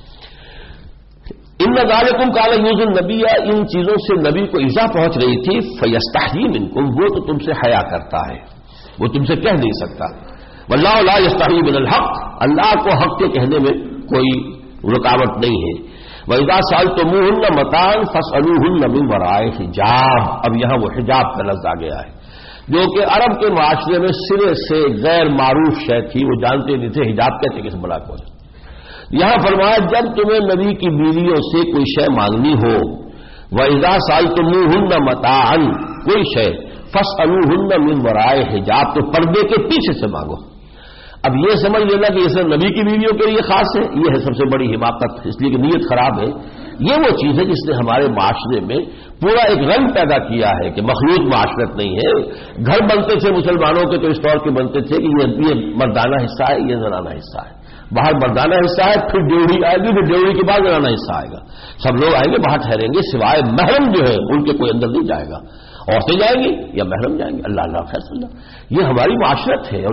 ان ذالکم کان یؤذی النبی، ان چیزوں سے نبی کو ایذا پہنچ رہی تھی. فیستحیی منکم، وہ تو تم سے حیا کرتا ہے، وہ تم سے کہہ نہیں سکتا. واللہ لا یستحیی من الحق، اللہ کو حق کے کہنے میں کوئی رکاوٹ نہیں ہے. وَإِذَا سَأَلْتُمُوهُنَّ مَتَاعًا فَاسْأَلُوهُنَّ مِنْ وَرَاءِ حِجَابٍ. اب یہاں وہ حجاب کا لفظ آ گیا ہے جو کہ عرب کے معاشرے میں سرے سے غیر معروف شے تھی، وہ جانتے نہیں تھے حجاب کہتے کس بلا کو. یہاں فرمایا جب تمہیں نبی کی بیویوں سے کوئی شے مانگنی ہو، وَإِذَا سَأَلْتُمُوهُنَّ مَتَاعًا، کوئی شے، فَاسْأَلُوهُنَّ مِنْ وَرَاءِ حِجَاب، تو پردے کے پیچھے سے مانگو. اب یہ سمجھ لینا کہ یہ صرف نبی کی بیویوں کے لیے خاص ہے، یہ ہے سب سے بڑی حماقت، اس لیے کہ نیت خراب ہے. یہ وہ چیز ہے جس نے ہمارے معاشرے میں پورا ایک رنگ پیدا کیا ہے کہ مخلوط معاشرت نہیں ہے. گھر بنتے تھے مسلمانوں کے تو اس طور کے بنتے تھے کہ یہ مردانہ حصہ ہے، یہ زنانہ حصہ ہے. باہر مردانہ حصہ ہے، پھر ڈیوڑی آئے گی، پھر ڈیوڑی کے بعد زنانہ حصہ آئے گا. سب لوگ آئیں گے، باہر ٹھہریں گے، سوائے محرم جو ہے ان کے کوئی اندر نہیں جائے گا. عورتیں جائیں گی یا محرم جائیں گے، اللہ اللہ خیر صلی اللہ. یہ ہماری معاشرت ہے، اور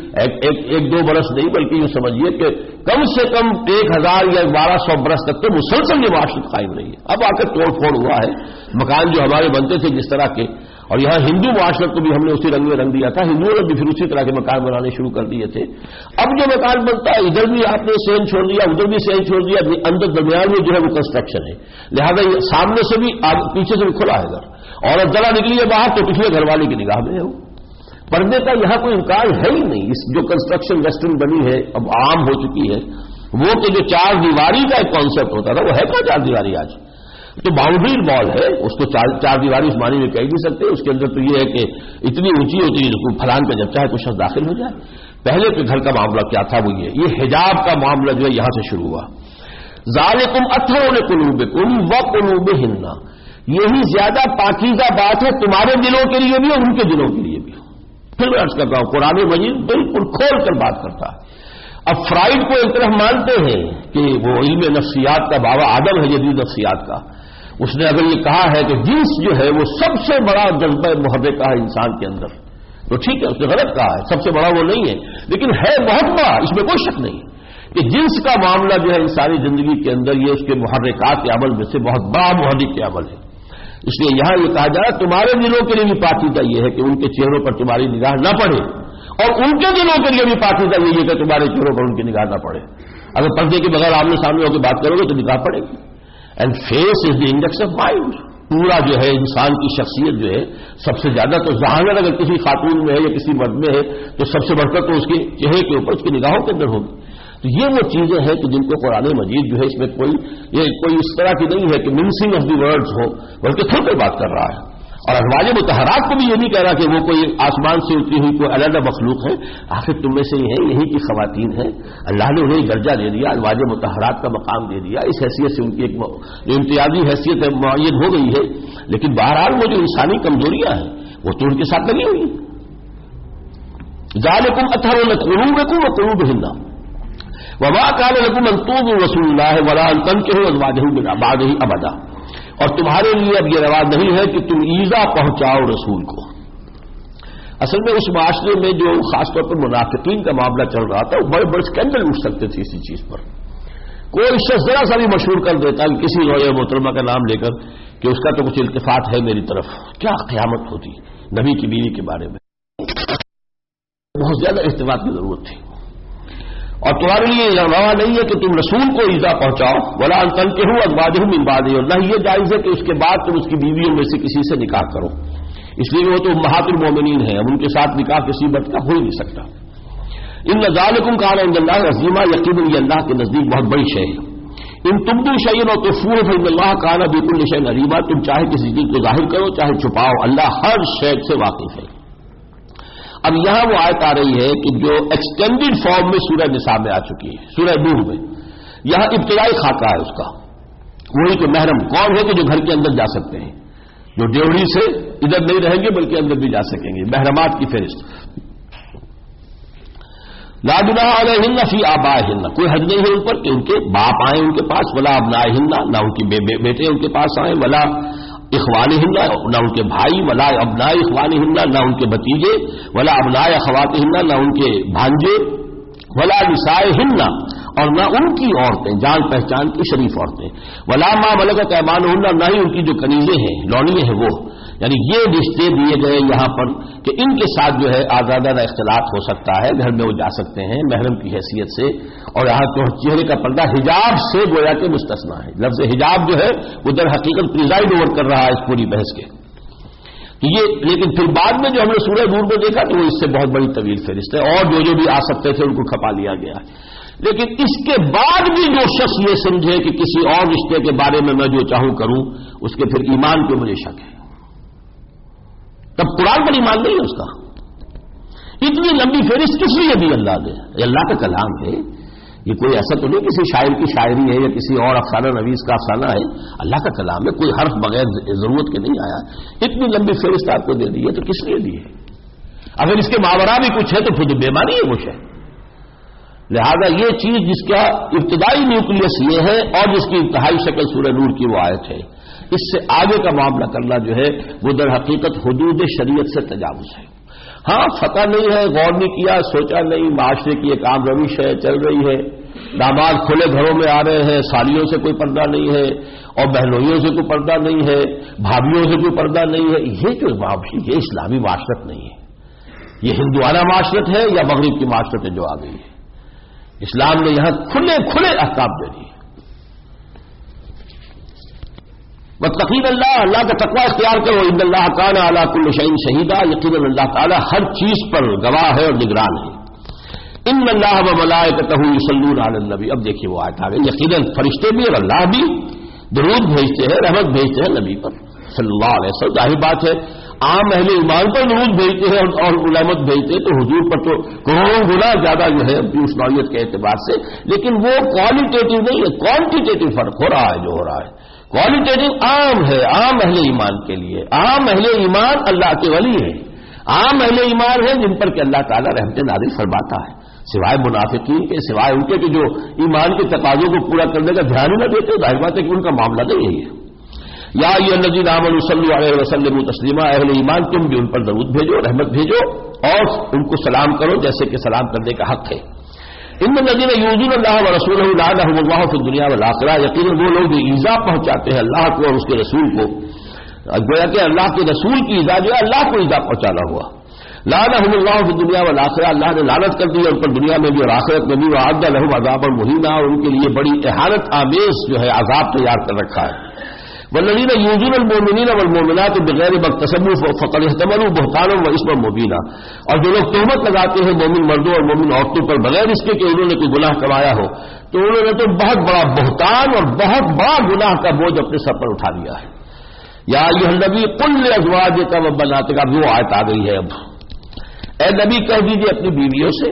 یہ ایک دو برس نہیں بلکہ یہ سمجھیے کہ کم سے کم 1000 یا 1200 برس تک تو مسلسل یہ معاشرت قائم رہی ہے. اب آ کر توڑ پھوڑ ہوا ہے. مکان جو ہمارے بنتے تھے جس طرح کے، اور یہاں ہندو معاشرت کو بھی ہم نے اسی رنگ میں رنگ دیا تھا، ہندوؤں نے بھی پھر اسی طرح کے مکان بنانے شروع کر دیے تھے. اب جو مکان بنتا ہے ادھر بھی آپ نے سین چھوڑ دیا، ادھر بھی سین چھوڑ دیا، اندر درمیان میں جو ہے وہ کنسٹرکشن ہے، لہذا یہ سامنے سے بھی پیچھے سے بھی کھلا ہے گھر، اور اب ذرا نکلی ہے باہر تو پچھلے گھر والے کی نگاہ میں ہے. پردے کا یہاں کوئی امکان ہے ہی نہیں. اس جو کنسٹرکشن ویسٹرن بنی ہے اب عام ہو چکی ہے، وہ کہ جو 4 دیواری کا ایک کانسیپٹ ہوتا تھا وہ ہے کہاں 4 دیواری آج؟ تو باؤنڈری وال ہے، اس کو 4 دیواری اس معنی میں کہہ نہیں سکتے. اس کے اندر تو یہ ہے کہ اتنی اونچی ہوتی ہے جس کو پھلان پہ جب چاہے کچھ شخص داخل ہو جائے. پہلے کے گھر کا معاملہ کیا تھا؟ وہ یہ حجاب کا معاملہ جو ہے یہاں سے شروع ہوا. ذالکم اطہر لقلوبکم وقلوبہن، یہی زیادہ پاکیزہ بات ہے تمہارے دلوں کے لیے بھی اور ان کے دلوں کے لیے بھی. پھر میں عرض کرتا ہوں قرآن مجید بالکل کھول کر بات کرتا ہے. اب فرائڈ کو ایک طرف مانتے ہیں کہ وہ علم نفسیات کا بابا آدم ہے، جدید نفسیات کا. اس نے اگر یہ کہا ہے کہ جنس جو ہے وہ سب سے بڑا جذبہ محرکہ ہے انسان کے اندر، تو ٹھیک ہے، اس نے غلط کہا ہے، سب سے بڑا وہ نہیں ہے، لیکن ہے بہت بڑا، اس میں کوئی شک نہیں کہ جنس کا معاملہ جو ہے انسانی زندگی کے اندر یہ اس کے محرکات کے عمل میں سے بہت بڑا محرک کے عمل ہے. اس لیے یہاں یہ کہا جا رہا ہے تمہارے دلوں کے لیے بھی پاکیزہ یہ ہے کہ ان کے چہروں پر تمہاری نگاہ نہ پڑے، اور ان کے دلوں کے لیے بھی پاکیزہ یہ ہے کہ تمہارے چہروں پر ان کی نگاہ نہ پڑے. اگر پردے کے بغیر آمنے سامنے ہو کے بات کرو گے تو نگاہ پڑے گی. And face is the index of mind. پورا جو ہے انسان کی شخصیت جو ہے سب سے زیادہ تو ذہانت اگر کسی خاتون میں ہے یا کسی مرد میں ہے تو سب سے بڑھ کر تو اس کے چہرے کے اوپر اس کی نگاہوں کے اندر ہوگی. تو یہ وہ چیزیں ہیں کہ جن کو قرآن مجید جو ہے اس میں کوئی اس طرح کی نہیں ہے کہ منسنگ آف دی ورڈز ہو، بلکہ کھل کر بات کر رہا ہے. اور ازواج مطہرات کو بھی یہ نہیں کہہ رہا کہ وہ کوئی آسمان سے اتری ہوئی کوئی علیحدہ مخلوق ہے، آخر تم میں سے ہی ہیں، یہی کی خواتین ہیں. اللہ نے انہیں درجہ دے دیا، ازواج مطہرات کا مقام دے دیا، اس حیثیت سے ان کی ایک جو امتیازی حیثیت معین ہو گئی ہے. لیکن بہرحال وہ جو انسانی کمزوریاں ہیں وہ تو ان کے ساتھ لگی ہوئی. ذالکم اطہر لقلوبکم وقلوبہن وما کان لکم ان تؤذوا رسول اللہ ولا ان تنکحوا ازواجہ من بعدہ ابدا. اور تمہارے لیے اب یہ روا نہیں ہے کہ تم ایذا پہنچاؤ رسول کو. اصل میں اس معاشرے میں جو خاص طور پر منافقین کا معاملہ چل رہا تھا، وہ بڑے بڑے اسکینڈل اٹھ سکتے تھے اسی چیز پر. کوئی شخص ذرا سا بھی مشہور کر دیتا ہے کسی رویہ محترمہ کا نام لے کر کہ اس کا تو کچھ التفات ہے میری طرف، کیا قیامت ہوتی نبی کی بیوی کے بارے میں. بہت زیادہ التفات کی ضرورت تھی. اور تمہارے لیے روا نہیں ہے کہ تم رسول کو ایذا پہنچاؤ ولا ان تنکحوا ازواجہ من بعدہ، اور نہ یہ جائز ہے کہ اس کے بعد تم اس کی بیویوں میں سے کسی سے نکاح کرو. اس لیے وہ تو امہات المومنین ہیں، اب ان کے ساتھ نکاح کسی بد کا ہو ہی نہیں سکتا. ان ذالکم کان عند اللہ عظیما، یقیناً یہ اللہ کے نزدیک بہت بڑی شے ہے. ان تبدوا شیئا او تخفوہ فإن اللہ کان بکل شیء علیما، تم چاہے کسی چیز کو ظاہر کرو چاہے چھپاؤ، اللہ ہر شے سے واقف ہے. اب یہاں وہ آیت آ رہی ہے کہ جو ایکسٹینڈیڈ فارم میں سورہ نساء میں آ چکی ہے، سورہ نور میں. یہاں ابتدائی خاکہ ہے اس کا، وہی کہ محرم کون ہے کہ جو گھر کے اندر جا سکتے ہیں، جو ڈیوڑی سے ادھر نہیں رہیں گے بلکہ اندر بھی جا سکیں گے. محرمات کی فہرست. لا جناح علیہن فی آبائہن، کوئی حد نہیں ہے ان پر کہ ان کے باپ آئیں ان کے پاس، ولا ابنائہن، نہ ان کے بیٹے ان کے پاس آئیں، ولا اخوانہن، نہ ان کے بھائی، ولا ابناء اخوانہن، نہ ان کے بھتیجے، ولا ابناء اخواتہن، نہ ان کے بھانجے، ولا نسائہن، اور نہ ان کی عورتیں جان پہچان کی شریف عورتیں، ولا ما ملکت ایمانہن، نہ ہی ان کی جو کنیزیں ہیں لونیاں ہیں وہ. یعنی یہ رشتے دیے گئے یہاں پر کہ ان کے ساتھ جو ہے آزادانہ اختلاط ہو سکتا ہے، گھر میں وہ جا سکتے ہیں محرم کی حیثیت سے. اور یہاں تو چہرے کا پردہ حجاب سے گویا کہ مستثنا ہے. لفظ حجاب جو ہے وہ در حقیقت پریزائڈ اوور کر رہا ہے اس پوری بحث کے. یہ لیکن پھر بعد میں جو ہم نے سورہ نور میں دیکھا تو وہ اس سے بہت بڑی طویل فہرست ہے، اور جو بھی آ سکتے تھے ان کو کھپا لیا گیا ہے. لیکن اس کے بعد بھی جو شخص یہ سمجھے کہ کسی اور رشتے کے بارے میں میں جو چاہوں کروں، اس کے پھر ایمان پہ مجھے شک ہے. تب قرآن پر ایمان نہیں ہے اس کا. اتنی لمبی فہرست کس لیے دی اللہ نے؟ یہ اللہ کا کلام ہے، یہ کوئی ایسا تو نہیں کسی شاعر کی شاعری ہے یا کسی اور افسانہ نویس کا افسانہ ہے. اللہ کا کلام ہے، کوئی حرف بغیر ضرورت کے نہیں آیا. اتنی لمبی فہرست آپ کو دے دی ہے تو کس لیے دی ہے؟ اگر اس کے ماورا بھی کچھ ہے تو پھر بیماری ہے وہ شے. لہذا یہ چیز جس کا ابتدائی نیوکلیس یہ ہے اور جس کی انتہائی شکل سورہ نور کی وہ آیت ہے، اس سے آگے کا معاملہ کرنا جو ہے وہ در حقیقت حدود شریعت سے تجاوز ہے. ہاں فتح نہیں ہے، غور نہیں کیا، سوچا نہیں، معاشرے کی ایک عام روش ہے چل رہی ہے، داماد کھلے گھروں میں آ رہے ہیں، سالیوں سے کوئی پردہ نہیں ہے اور بہنوئیوں سے کوئی پردہ نہیں ہے، بھابھیوں سے کوئی پردہ نہیں ہے. یہ جو معاشرے یہ اسلامی معاشرت نہیں ہے، یہ ہندوانہ معاشرت ہے یا مغرب کی معاشرت ہے جو آ گئی ہے. اسلام نے یہاں کھلے کھلے احکام دے دیے. واتقین اللہ، اللہ کا تقوی اختیار کرو. ان اللہ کان علی کل شیء شہیدا، یقیناً اللہ تعالی ہر چیز پر گواہ ہے اور نگران ہے. ان اللہ و ملائکتہ یصلون علی النبی. اب دیکھیے وہ آیت آ گئی. یقیناً فرشتے بھی اور اللہ بھی درود بھیجتے ہیں، رحمت بھیجتے ہیں نبی پر صلی اللہ علیہ وسلم. ظاہر بات ہے عام اہل ایمان پر درود بھیجتے ہیں اور رحمت بھیجتے ہیں تو حضور پر تو کروڑوں گنا زیادہ جو ہے اپنی اس نوعیت کے اعتبار سے. لیکن وہ کوالٹیٹیو نہیں ہے، کوانٹیٹیو فرق ہو رہا ہے جو ہو رہا ہے. کوالٹیٹیو عام ہے، عام اہل ایمان کے لیے. عام اہل ایمان اللہ کے ولی ہیں، عام اہل ایمان ہیں جن پر کہ اللہ تعالیٰ رحمت نازل فرماتا ہے، سوائے منافقین کے، سوائے ان کے کہ جو ایمان کے تقاضوں کو پورا کرنے کا دھیان ہی نہ دیتے. ظاہر بات ہے کہ ان کا معاملہ نہیں ہے. یا ایھا الذین آمنوا صلوا علیہ وسلموا تسلیما، اہل ایمان تم بھی ان پر درود بھیجو، رحمت بھیجو اور ان کو سلام کرو جیسے کہ سلام کرنے کا حق ہے. ان الذین یؤذون اللہ ورسولہ لعنهم اللہ فی الدنیا والآخرہ، یقیناً وہ لوگ جو ایذا پہنچاتے ہیں اللہ کو اور اس کے رسول کو، گویا کہ اللہ کے رسول کی ایذا جو ہے اللہ کو ایذا پہنچانا ہوا. لعنهم اللہ فی الدنیا والآخرہ، اللہ نے لعنت کر دی ان پر دنیا میں بھی اور آخرت میں بھی. وأعد لهم عذابا مہینا، اور ان کے لیے بڑی اہانت آمیز جو ہے عذاب تیار کر رکھا ہے. والذین یؤذون المؤمنین والمؤمنات بغیر ما اکتسبوا فقد احتملوا بہتانا واثما مبینا، اور جو لوگ تہمت لگاتے ہیں مومن مردوں اور مومن عورتوں پر بغیر اس کے کہ انہوں نے کوئی گناہ کمایا ہو، تو انہوں نے تو بہت بڑا بہتان اور بہت بڑا گناہ کا بوجھ اپنے سر پر اٹھا لیا ہے۔ یا ایھا النبی قل لازواجک وبناتک، اب وہ آیت آ گئی ہے، اب اے نبی کہہ دیجیے اپنی بیویوں سے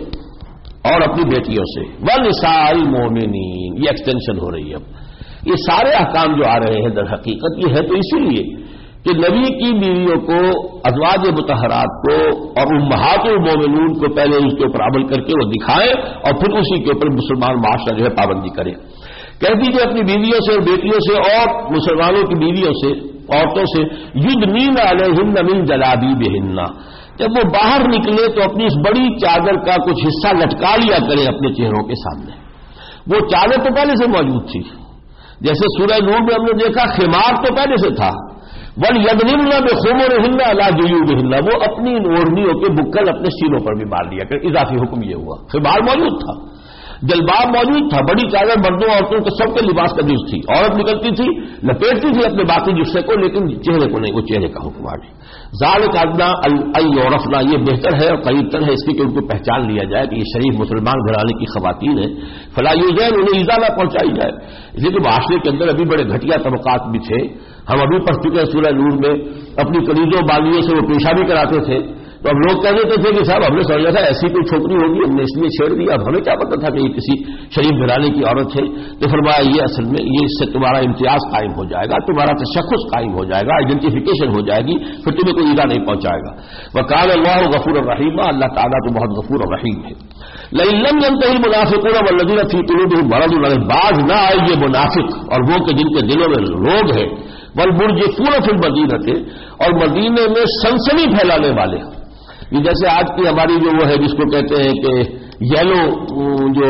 اور اپنی بیٹیوں سے، ونساء المؤمنین، یہ ایکسٹینشن ہو رہی ہے۔ اب یہ سارے احکام جو آ رہے ہیں در حقیقت یہ ہے تو اسی لیے کہ نبی کی بیویوں کو، ازواج مطہرات کو اور امہات المومنون کو پہلے اس کے اوپر عمل کر کے وہ دکھائیں اور پھر اسی کے اوپر مسلمان معاشرہ جو ہے پابندی کرے۔ کہہ دیجیے اپنی بیویوں سے اور بیٹیوں سے اور مسلمانوں کی بیویوں سے، عورتوں سے، یدنین علیہن من جلابیبہن، جب وہ باہر نکلے تو اپنی اس بڑی چادر کا کچھ حصہ لٹکا لیا کریں اپنے چہروں کے سامنے۔ وہ چادر تو پہلے سے موجود تھی، جیسے سورہ نور میں ہم نے دیکھا خمار تو پہلے سے تھا، وَلْيَضْرِبْنَ بِخُمُرِهِنَّ عَلَىٰ جُيُوبِهِنَّ، وہ اپنی اوڑھنیوں کے بکل اپنے سینوں پر بھی مار لیا کر، اضافی حکم یہ ہوا۔ خمار موجود تھا، جلباب موجود تھا، بڑی چادر مردوں عورتوں کے سب کے لباس کا جز تھی، عورت نکلتی تھی لپیٹتی تھی اپنے باقی جسے کو، لیکن چہرے کو نہیں، وہ چہرے کا حکم آ گیا۔ ذالک ادنیٰ ان یعرفن، یہ بہتر ہے اور قریب تر ہے اس کی کہ ان کو پہچان لیا جائے کہ یہ شریف مسلمان گھرانے کی خواتین ہیں، فلا یؤذین، انہیں ایذا نہ پہنچائی جائے۔ اس لیے کہ معاشرے کے اندر ابھی بڑے گھٹیا طبقات بھی تھے، ہم ابھی پڑھ چکے ہیں سورہ نور میں، اپنی کلیجوں بالیوں سے وہ پیشہ بھی کراتے تھے، تو اب لوگ کہہ دیتے تھے کہ صاحب ہم نے سمجھا تھا ایسی کوئی چھوکری ہوگی، ہم نے اس لیے چھیڑ دیا، اب ہمیں کیا پتا تھا کہ یہ کسی شریف گھرانے کی عورت ہے۔ تو فرمایا یہ اصل میں یہ اس سے تمہارا امتیاز قائم ہو جائے گا، تمہارا تشخص قائم ہو جائے گا، آئیڈینٹیفیکیشن ہو جائے گی، پھر تمہیں کوئی ایذا نہیں پہنچائے گا۔ وقال اللہ غفور الرحیم، اللہ تعالیٰ تو بہت غفور الرحیم ہے۔ لئن لم ينتهي المنافقون والذین فی قلوبهم مرض، اگر باز نہ آئے یہ منافق اور وہ کہ جن کے دلوں میں روگ ہے، والمرجفون فی المدینہ، اور مدینے میں سنسنی پھیلانے والے، یہ جیسے آج کی ہماری جو وہ ہے جس کو کہتے ہیں کہ یلو جو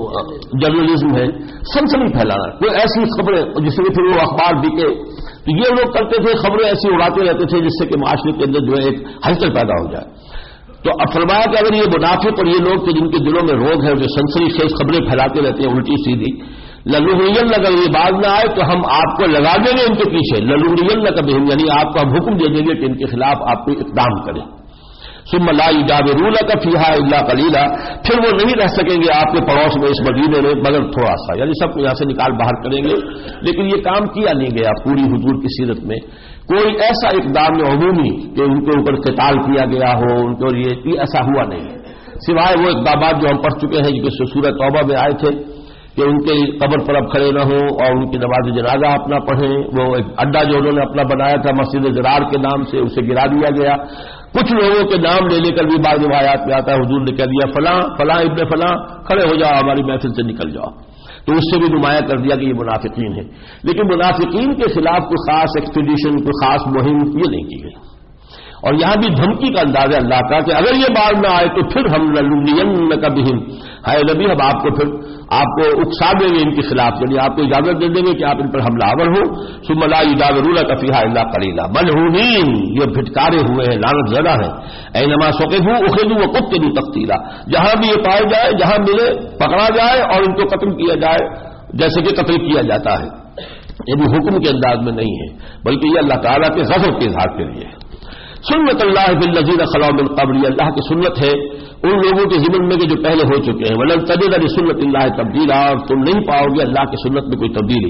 جرنلزم ہے، سنسنی پھیلانا، کوئی ایسی خبریں جس سے پھر وہ اخبار بکے، تو یہ لوگ کرتے تھے، خبریں ایسی اڑاتے رہتے تھے جس سے کہ معاشرے کے اندر جو ہے ایک ہلچل پیدا ہو جائے۔ تو اب فرمایا کہ اگر یہ منافق اور یہ لوگ کہ جن کے دلوں میں روگ ہے، جو سنسنی خیز خبریں پھیلاتے رہتے ہیں الٹی سیدھی، لنغرین، اگر یہ باز نہ آئے تو ہم آپ کو لگا دیں گے ان کے پیچھے، لنغرین بہم، یعنی آپ کو ہم حکم دے دیں گے کہ ان کے خلاف آپ کوئی اقدام کریں۔ ثم لا يجاورونك فيها الا قليلا، پھر وہ نہیں رہ سکیں گے آپ کے پڑوس میں اس مدینے میں مگر تھوڑا سا، یعنی سب کو یہاں سے نکال باہر کریں گے، لیکن یہ کام کیا نہیں گیا پوری حضور کی سیرت میں، کوئی ایسا اقدام عمومی کہ ان کے اوپر قتال کیا گیا ہو، ان کے یہ ایسا ہوا نہیں، سوائے وہ اقدامات جو ہم پڑھ چکے ہیں جو سورہ توبہ میں آئے تھے کہ ان کے قبر پر اب کھڑے نہ ہوں اور ان کی نماز جنازہ اپنا پڑھیں، وہ ایک اڈا جو انہوں نے اپنا بنایا تھا مسجد زرار کے نام سے، اسے گرا دیا گیا، کچھ لوگوں کے نام لے لے کر بھی بعض روایات میں آتا ہے حضور نے کہہ دیا فلاں فلاں ابن فلاں کھڑے ہو جاؤ ہماری محفل سے نکل جاؤ، تو اس سے بھی نمایاں کر دیا کہ یہ منافقین ہیں، لیکن منافقین کے خلاف کوئی خاص ایکسپیڈیشن، کوئی خاص مہم یہ نہیں کی گئی، اور یہاں بھی دھمکی کا انداز ہے اللہ کا کہ اگر یہ باز نہ آئے تو پھر ہم لنغرینک بہم، ہے نبی ہم آپ کو پھر آپ کو اکسا دیں گے ان کے خلاف، یعنی آپ کو اجازت دے دیں گے کہ آپ ان پر حملہ آور ہو۔ ثم لا یجاورونک فیھا الا قلیلا ملعونین، یہ پھٹکارے ہوئے ہیں، لعنت زدہ ہیں، اینما ثقفوا اخذوا وقتلوا تقتیلا، جہاں بھی یہ پائے جائے، جہاں ملے پکڑا جائے اور ان کو قتل کیا جائے جیسے کہ قتل کیا جاتا ہے، یہ بھی حکم کے انداز میں نہیں ہے بلکہ یہ اللہ تعالیٰ کے غضب کے اظہار کے لیے ہے۔ سنت اللہ فی الذین خلوا من قبل، یہ اللہ کی سنت ہے ان لوگوں کے ذمن میں کہ جو پہلے ہو چکے ہیں، ولن تجد لسنت اللہ تبدیلا، اور تم نہیں پاؤ گے اللہ کی سنت میں کوئی تبدیلی۔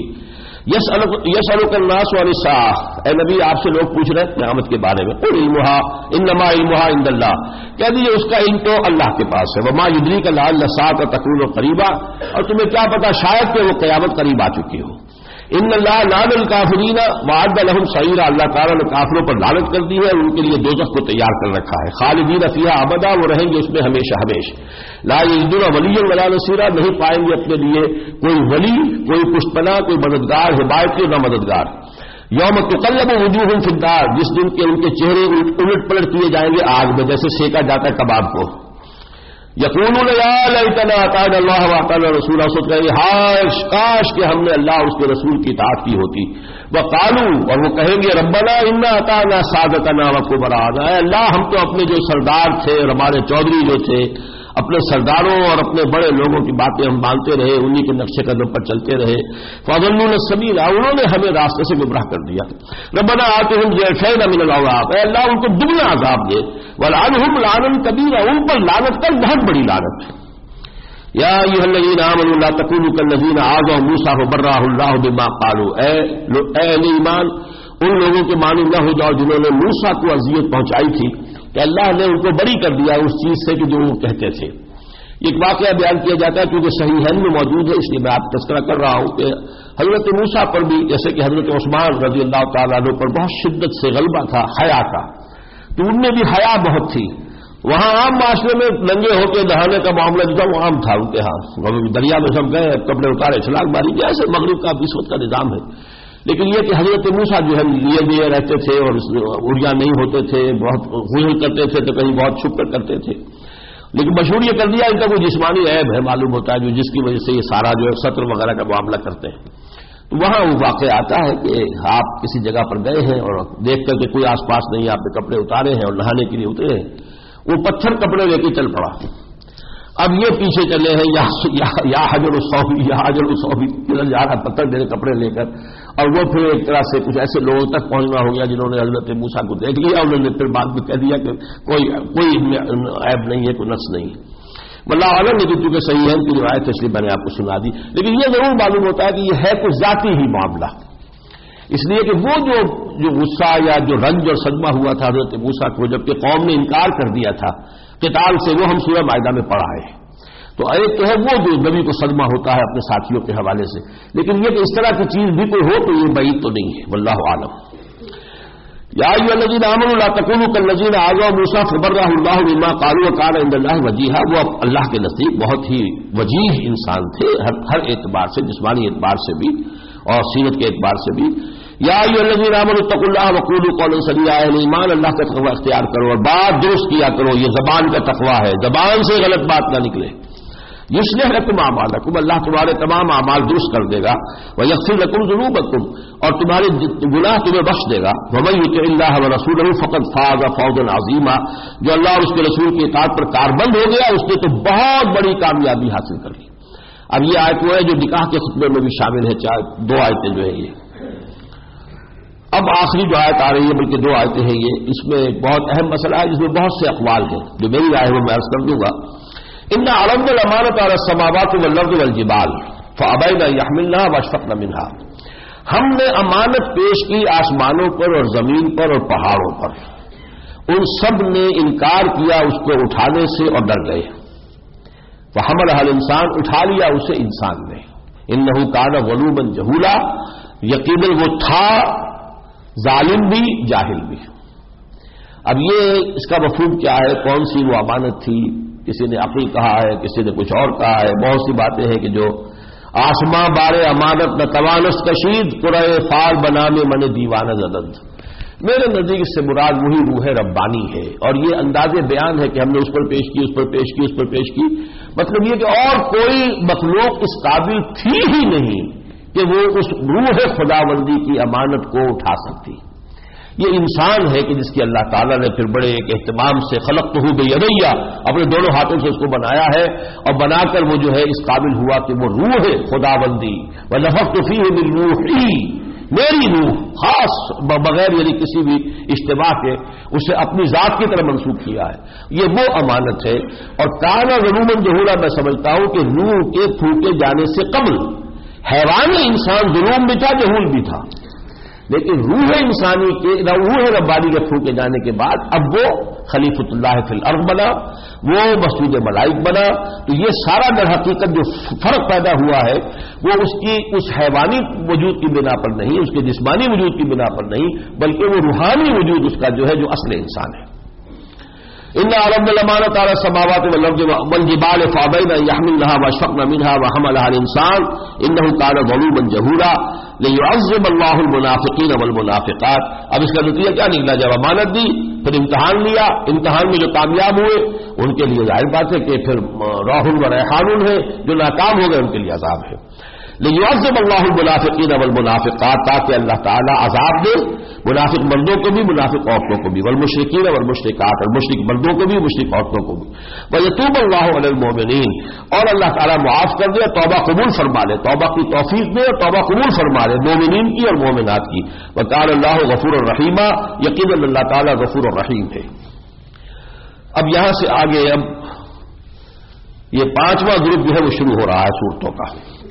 یسألک الناس عن الساعة، اے نبی آپ سے لوگ پوچھ رہے ہیں قیامت کے بارے میں، قل علمها انما علمها عند اللہ، کہہ دیجیے اس کا علم تو اللہ کے پاس ہے، وما یدریک لعل الساعة تکون قریبا، اور تمہیں کیا پتا شاید کہ وہ قیامت قریب آ چکی ہو۔ ان اللہ لعن الکافرین وعد لهم سعیرا، اللہ تعالیٰ نے کافروں پر لعنت کر دی ہے اور ان کے لیے دوزخ کو تیار کر رکھا ہے، خالدین فیہا ابدا، وہ رہیں گے اس میں ہمیشہ ہمیشہ۔ لا یجدون ولیا ولا نصیرا، نہیں پائیں گے اپنے لیے کوئی ولی، کوئی پشتپناہ، کوئی مددگار، حمایتی نہ مددگار۔ یوم تقلب وجوہہم فی النار، جس دن کے ان کے چہرے الٹ پلٹ کیے جائیں گے آگ میں جیسے سینکا جاتا ہے کباب کو۔ یقولون یا لیتنا اطعنا اللہ واطعنا الرسول، سوچ رہے ہیں ہاش کاش کہ ہم نے اللہ اور اس کے رسول کی اطاعت کی ہوتی۔ وقالوا، اور وہ کہیں گے ربنا انا اطعنا سادتنا وکبراءنا، اے اللہ ہم تو اپنے جو سردار تھے اور ہمارے چودھری جو تھے اپنے سرداروں اور اپنے بڑے لوگوں کی باتیں ہم مانتے رہے، انہی کے نقشے قدم پر چلتے رہے، فَأَضَلُّونَا السَّبِيلَ، انہوں نے ہمیں راستے سے گمراہ کر دیا۔ ربنا آتِهِمْ ضِعْفَيْنِ مِنَ الْعَذَابِ، اے اللہ ان کو دگنا عذاب دے، وَلْعَنْهُمْ لَعْنًا كَبِيرًا، ان پر لعنت کر بہت بڑی لعنت۔ یا ایھا الذین آمنوا لا تکونوا کالذین آذوا موسیٰ فبرأہ اللہ بما قالوا، اے اہل ایمان ان لوگوں کے مانند نہ ہو جاؤ جنہوں نے موسیٰ کو اذیت پہنچائی تھی کہ اللہ نے ان کو بری کر دیا اس چیز سے کہ جو وہ کہتے تھے۔ ایک واقعہ بیان کیا جاتا ہے کیونکہ صحیحین میں موجود ہے، اس لیے میں آپ تذکرہ کر رہا ہوں کہ حضرت موسیٰ پر بھی جیسے کہ حضرت عثمان رضی اللہ تعالیٰ عنہ پر بہت شدت سے غلبہ تھا حیا کا، تو ان میں بھی حیا بہت تھی۔ وہاں عام معاشرے میں ننگے ہو کے نہانے کا معاملہ جو تھا وہ عام تھا ان کے ہاں، دریا میں سب گئے کپڑے اتارے چھلانگ ماری، جیسے مغرب کا اس وقت کا نظام ہے۔ لیکن یہ کہ حضرت موسیٰ جو ہے لیے رہتے تھے اور اڑیا نہیں ہوتے تھے، بہت غسل کرتے تھے تو کہیں بہت چھپ کر کرتے تھے، لیکن مشہور یہ کر دیا ان کا کوئی جسمانی عیب ہے معلوم ہوتا ہے جو جس کی وجہ سے یہ سارا جو ہے سطر وغیرہ کا معاملہ کرتے ہیں۔ تو وہاں وہ واقعہ آتا ہے کہ آپ کسی جگہ پر گئے ہیں اور دیکھ کر کے کوئی آس پاس نہیں، آپ نے کپڑے اتارے ہیں اور نہانے کے لیے اترے ہیں، وہ پتھر کپڑے لے کے چل پڑا۔ اب یہ پیچھے چلے ہیں یا حجر الصوفی، یا حجر الصوفی کدھر جا رہا پتھر میرے کپڑے لے کر، اور وہ پھر ایک طرح سے کچھ ایسے لوگوں تک پہنچنا ہو گیا جنہوں نے حضرت موسیٰ کو دیکھ لیا، انہوں نے پھر بعد میں کہہ دیا کہ کوئی عیب نہیں ہے، کوئی نقص نہیں ہے۔ واللہ عالم، لیکن چونکہ صحیح ہے کی روایت اس لیے میں نے آپ کو سنا دی، لیکن یہ ضرور معلوم ہوتا ہے کہ یہ ہے کچھ ذاتی ہی معاملہ، اس لیے کہ وہ جو غصہ یا جو رنج اور صدمہ ہوا تھا حضرت موسیٰ کو جبکہ قوم نے انکار کر دیا تھا قتال سے، وہ ہم سورہ مائدہ میں پڑھا ہے۔ تو ایک تو ہے وہ جو نبی کو صدمہ ہوتا ہے اپنے ساتھیوں کے حوالے سے، لیکن یہ کہ اس طرح کی چیز بھی کوئی ہو تو یہ بعید تو نہیں ہے، واللہ عالم۔ یا ایھا الذین آمنوا لا تکونوا کالذین آذوا موسیٰ فبرأہ اللہ مما قالوا وکان عند اللہ وجیہا، وہ اللہ کے نزدیک بہت ہی وجیح انسان تھے ہر اعتبار سے، جسمانی اعتبار سے بھی اور سیرت کے اعتبار سے بھی۔ یا ایھا الذین آمنوا اتقوا اللہ وقولوا قولا سدیدا، اہل ایمان اللہ کا تقوی اختیار کرو اور بات درست کیا کرو، یہ زبان کا تقوی ہے، زبان سے غلط بات نہ نکلے۔ یصلح لکم اعمالکم، اللہ تمہارے تمام اعمال درست کر دے گا، ویغفر لکم ذنوبکم، اور تمہارے گناہ تمہیں بخش دے گا۔ ومن یطع اللہ ورسولہ فقد فاز فوزا عظیما، جو اللہ اور اس کے رسول کی اطاعت پر کاربند ہو گیا اس نے تو بہت بڑی کامیابی حاصل کر لی۔ اب یہ آیت وہ ہے جو نکاح کے خطبے میں بھی شامل ہے، چار دو آیتیں جو ہے یہ۔ اب آخری جو آیت آ رہی ہے بلکہ دو آیتیں ہیں یہ، اس میں ایک بہت اہم مسئلہ ہے جس میں بہت سے اقوال ہیں، جو میری رائے ہے وہ میں عرض کر دوں گا۔ اِنَّ عَرَضْنَا الْأَمَانَةَ عَلَى السَّمَاوَاتِ وَالْأَرْضِ وَالْجِبَالِ فَأَبَيْنَ أَن يَحْمِلْنَهَا وَأَشْفَقْنَ مِنْهَا، ہم نے امانت پیش کی آسمانوں پر اور زمین پر اور پہاڑوں پر، ان سب نے انکار کیا اس کو اٹھانے سے اور ڈر گئے۔ فَحَمَلَهَا الْإِنسَانُ، اٹھا لیا اسے انسان نے۔ إِنَّهُ كَانَ ظَلُومًا جَهُولًا، یقیناً وہ تھا ظالم بھی جاہل بھی۔ اب یہ اس کا مفہوم کیا ہے، کون سی وہ امانت تھی؟ کسی نے عقل کہا ہے، کسی نے کچھ اور کہا ہے، بہت سی باتیں ہیں کہ جو آسماں بارے امانت نہ توانست کشید، قرائے فال بنا میں من دیوانہ زدند۔ میرے نزدیک اس سے مراد وہی روح ربانی ہے، اور یہ انداز بیان ہے کہ ہم نے اس پر پیش کی، اس پر پیش کی، اس پر پیش کی، مطلب یہ کہ اور کوئی مخلوق اس قابل تھی ہی نہیں کہ وہ اس روح خداوندی کی امانت کو اٹھا سکتی۔ یہ انسان ہے کہ جس کی اللہ تعالیٰ نے پھر بڑے ایک اہتمام سے خلقتہ بیدیا، اپنے دونوں ہاتھوں سے اس کو بنایا ہے، اور بنا کر وہ جو ہے اس قابل ہوا کہ وہ روح خداوندی وَنَفَخْتُ فِيهِ مِن رُوحِي، میری روح خاص بغیر یعنی کسی بھی اشتباہ کے اسے اپنی ذات کی طرح منسوخ کیا ہے۔ یہ وہ امانت ہے، اور کانا ظلومًا جہولا میں سمجھتا ہوں کہ روح کے پھونکے جانے سے قبل حیوان انسان ظلم بھی تھا، جہول بھی تھا، لیکن روح انسانی کے روح ربانی کے پھونکے جانے کے بعد اب وہ خلیفۃ اللہ فی الارض بنا، وہ مسجود ملائک بنا۔ تو یہ سارا در حقیقت جو فرق پیدا ہوا ہے وہ اس حیوانی وجود کی بنا پر نہیں، اس کے جسمانی وجود کی بنا پر نہیں، بلکہ وہ روحانی وجود اس کا جو ہے جو اصل انسان ہے۔ إِنَّا عَرَضْنَا الْأَمَانَةَ عَلَى السَّمَاوَاتِ وَالْأَرْضِ وَالْجِبَالِ فَأَبَيْنَ أَن يَحْمِلْنَهَا وَأَشْفَقْنَ مِنْهَا وَحَمَلَهَا الْإِنسَانُ إِنَّهُ كَانَ ظَلُومًا جَهُولًا لِيُعَذِّبَ اللَّهُ الْمُنَافِقِينَ وَالْمُنَافِقَاتِ۔ اب اس کا نتیجہ کیا نکلا؟ جب امانت دی، پھر امتحان لیا، امتحان میں جو کامیاب ہوئے ان کے لیے ظاہر بات ہے کہ پھر روح و ریحان ہے، جو ناکام ہو گئے ان کے لیے عذاب ہے۔ لیعذب اللہ المنافقین والمنافقات، تاکہ اللہ تعالیٰ عذاب دے منافق مردوں کو بھی منافق عورتوں کو بھی، والمشرکین والمشرکات، اور مشرک مردوں کو بھی مشرک عورتوں کو بھی، ویتوب اللہ علی المؤمنین، اور اللہ تعالیٰ معاف کر دے، توبہ قبول فرما لے، توبہ کی توفیق دے اور توبہ قبول فرما لے مومنین کی اور مومنات کی، وکان اللہ غفور الرحیم، یقیناً اللہ تعالیٰ غفور الرحیم ہے۔ اب یہاں سے آگے اب یہ 5واں گروپ جو ہے وہ شروع ہو رہا ہے صورتوں کا،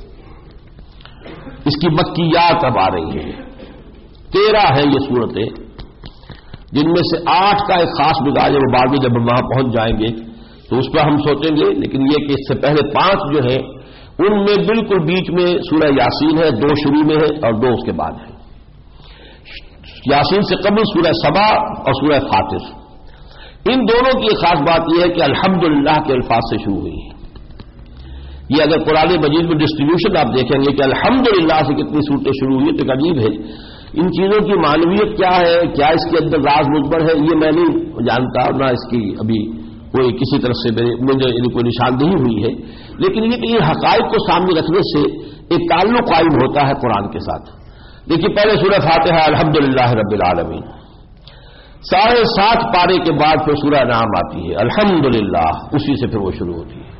اس کی مکیات اب آ رہی ہیں، 13 ہیں یہ صورتیں، جن میں سے 8 کا ایک خاص مزاج ہے، وہ بعد میں جب ہم وہاں پہنچ جائیں گے تو اس پر ہم سوچیں گے، لیکن یہ کہ اس سے پہلے 5 جو ہیں ان میں بالکل بیچ میں سورہ یاسین ہے، 2 شروع میں ہے اور 2 اس کے بعد ہے۔ یاسین سے قبل سورہ سبا اور سورہ فاطر، ان دونوں کی ایک خاص بات یہ ہے کہ الحمدللہ کے الفاظ سے شروع ہوئی ہے۔ یہ اگر قرآن مجید میں ڈسٹریبیوشن آپ دیکھیں گے کہ الحمدللہ سے کتنی صورتیں شروع ہوئی تو عجیب ہے۔ ان چیزوں کی معنویت کیا ہے، کیا اس کے اندر راز مضمر ہے، یہ میں نہیں جانتا، نہ اس کی ابھی کوئی کسی طرف سے مجھے کوئی نشاندہی ہوئی ہے، لیکن یہ کہ یہ حقائق کو سامنے رکھنے سے ایک تعلق قائم ہوتا ہے قرآن کے ساتھ۔ دیکھیے پہلے سورہ فاتحہ الحمدللہ رب العالمین، 7.5 پارے کے بعد پھر سورہ انعام آتی ہے الحمدللہ، اسی سے پھر وہ شروع ہوتی ہے۔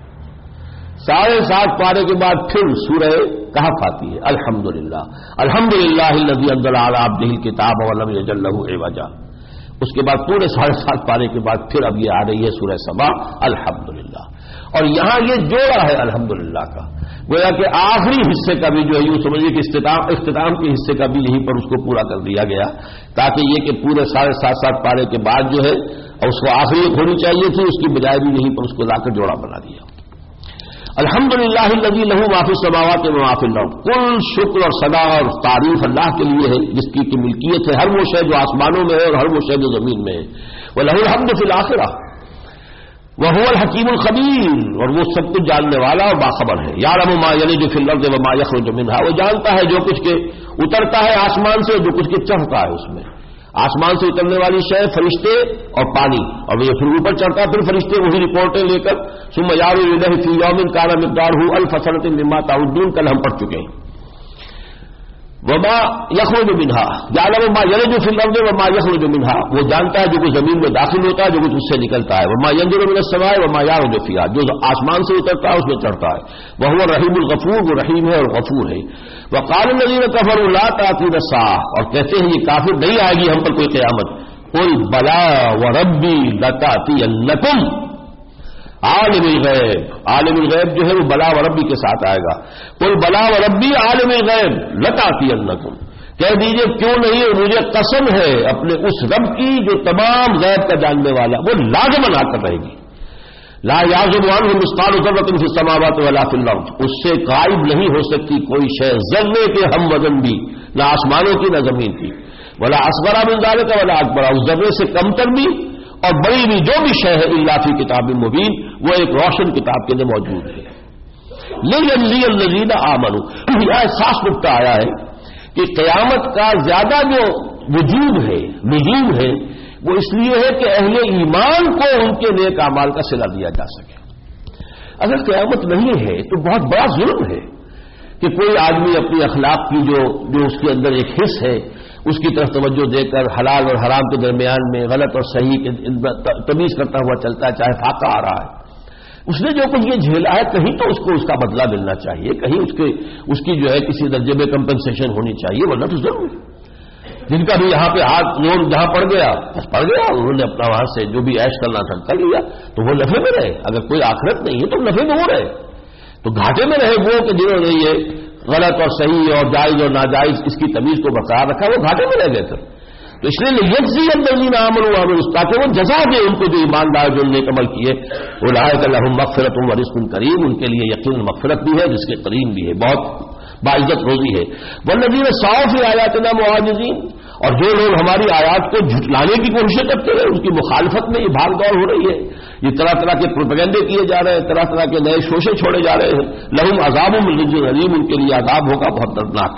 7.5 پارے کے بعد پھر سورہ کہف آتی ہے الحمدللہ، الحمدللہ الذی انزل علی عبدہ الکتاب ولم یجعل لہ عوجا۔ اس کے بعد پورے 7.5 پارے کے بعد پھر اب یہ آ رہی ہے سورہ سبا الحمدللہ، اور یہاں یہ جوڑا ہے الحمدللہ کا، گویا کہ آخری حصے کا بھی جو ہے یوں سمجھیے کہ اختتام کے حصے کا بھی یہیں پر اس کو پورا کر دیا گیا، تاکہ یہ کہ پورے 7.5 پارے کے بعد جو ہے اور اس کو آخری ہونی چاہیے تھی، اس کی بجائے بھی یہیں پر اس کو لا کر جوڑا بنا دیا۔ الحمدللہ الذی لہ ما فی السماوات و ما فی الارض، کل شکر اور صدا اور تعریف اللہ کے لیے ہے جس کی ملکیت ہے ہر وہ شے جو آسمانوں میں ہے اور ہر وہ شے جو زمین میں ہے، وَلَهُ الْحَمْدُ فِي الْآخِرَةِ وَهُوَ الْحَكِيمُ الْخَبِيرُ، اور وہ سب کچھ جاننے والا اور باخبر ہے۔ یعلم ما یلج فی الارض وما یخرج منها، وہ جانتا ہے جو کچھ کے اترتا ہے آسمان سے، جو کچھ کے چڑھتا ہے اس میں، آسمان سے اترنے والی شے فرشتے اور پانی، اور وہ پھر اوپر چڑھتا ہے، پھر فرشتے وہی رپورٹیں لے کر ثم یعرج الیہ فی یوم کان مقدارہ الف سنۃ مما تعدون، کل ہم پڑھ چکے ہیں۔ وما یخرج منها، یعلم ما یلج فی الارض وما یخرج منها، وہ جانتا ہے جو کچھ زمین میں داخل ہوتا ہے، جو کچھ اس سے نکلتا ہے، وما ینزل من السماء وما یعرج فیہا، جو آسمان سے اترتا ہے اس میں چڑھتا ہے، وهو الرحیم الغفور، وہ رحیم ہے اور غفور ہے۔ وقال الذین کفروا لا تأتینا الساعة، اور کہتے ہیں یہ کافر نہیں آئے گی ہم پر کوئی قیامت، قل بلا وربی لتأتینکم، عالم الغیب، عالم الغیب جو ہے وہ بلا وربی کے ساتھ آئے گا، قل بلا وربی عالم الغیب لتأتینکم، کہہ دیجئے کیوں نہیں، مجھے قسم ہے اپنے اس رب کی جو تمام غیب کا جاننے والا، وہ لازماً آ کر رہے گی۔ لا یعزب عنہ مثقال ذرۃ فی السماوات ولا فی الارض، اس سے غائب نہیں ہو سکتی کوئی شے ذرے کے ہم وزن بھی، نہ آسمانوں کی نہ زمین کی، ولا اصغر من ذلک ولا اکبر، اس ذرے سے کم تر بھی اور بڑی بھی جو بھی شے ہے الا فی کتاب مبین، وہ ایک روشن کتاب کے اندر موجود ہے۔ لیجزی الذین آمنوا، یہاں خاص نقطہ آیا ہے کہ قیامت کا زیادہ جو وجوب ہے، لزوم ہے، وہ اس لیے ہے کہ اہل ایمان کو ان کے نیک اعمال کا صلہ دیا جا سکے۔ اگر قیامت نہیں ہے تو بہت بڑا ظلم ہے کہ کوئی آدمی اپنی اخلاق کی جو اس کے اندر ایک حص ہے اس کی طرف توجہ دے کر حلال اور حرام کے درمیان میں غلط اور صحیح کے تمیز کرتا ہوا چلتا ہے، چاہے فاقہ آ رہا ہے، اس نے جو کچھ یہ جھیلا ہے کہیں تو اس کو اس کا بدلہ ملنا چاہیے، کہیں اس کی جو ہے کسی درجے میں کمپنسیشن ہونی چاہیے، ورنہ تو ضرور ہے۔ جن کا بھی یہاں پہ ہاتھ زور جہاں پڑ گیا بس پڑ گیا، انہوں نے اپنا وہاں سے جو بھی عیش کرنا تھا کر لیا، تو وہ نفے میں رہے۔ اگر کوئی آخرت نہیں ہے تو نفے میں وہ رہے، تو گھاٹے میں رہے وہ کہ جنہوں نے یہ غلط اور صحیح اور جائز اور ناجائز اس کی تمیز کو برقرار رکھا، وہ گھاٹے میں رہ گئے تھے۔ تو اس لیے یجزی الذین آمنوا وعملوا، تاکہ وہ جزا دے ان کو جو ایماندار جو نیک عمل کیے، اولئک لهم مغفرۃ ورزق کریم، ان کے لیے یقین مغفرت بھی ہے، رزق کریم بھی ہے، بہت باعزت روزی ہے۔ والذین سعوا فی آیاتنا معاجزین، اور جو لوگ ہماری آیات کو جھٹلانے کی کوشش کرتے رہے، اس کی مخالفت میں یہ بھاگ دوڑ ہو رہی ہے، یہ طرح طرح کے پروپیگنڈے کیے جا رہے ہیں، طرح طرح کے نئے شوشے چھوڑے جا رہے ہیں، لہم عذاب من رجز علیم، ان کے لیے عذاب ہوگا بہت دردناک۔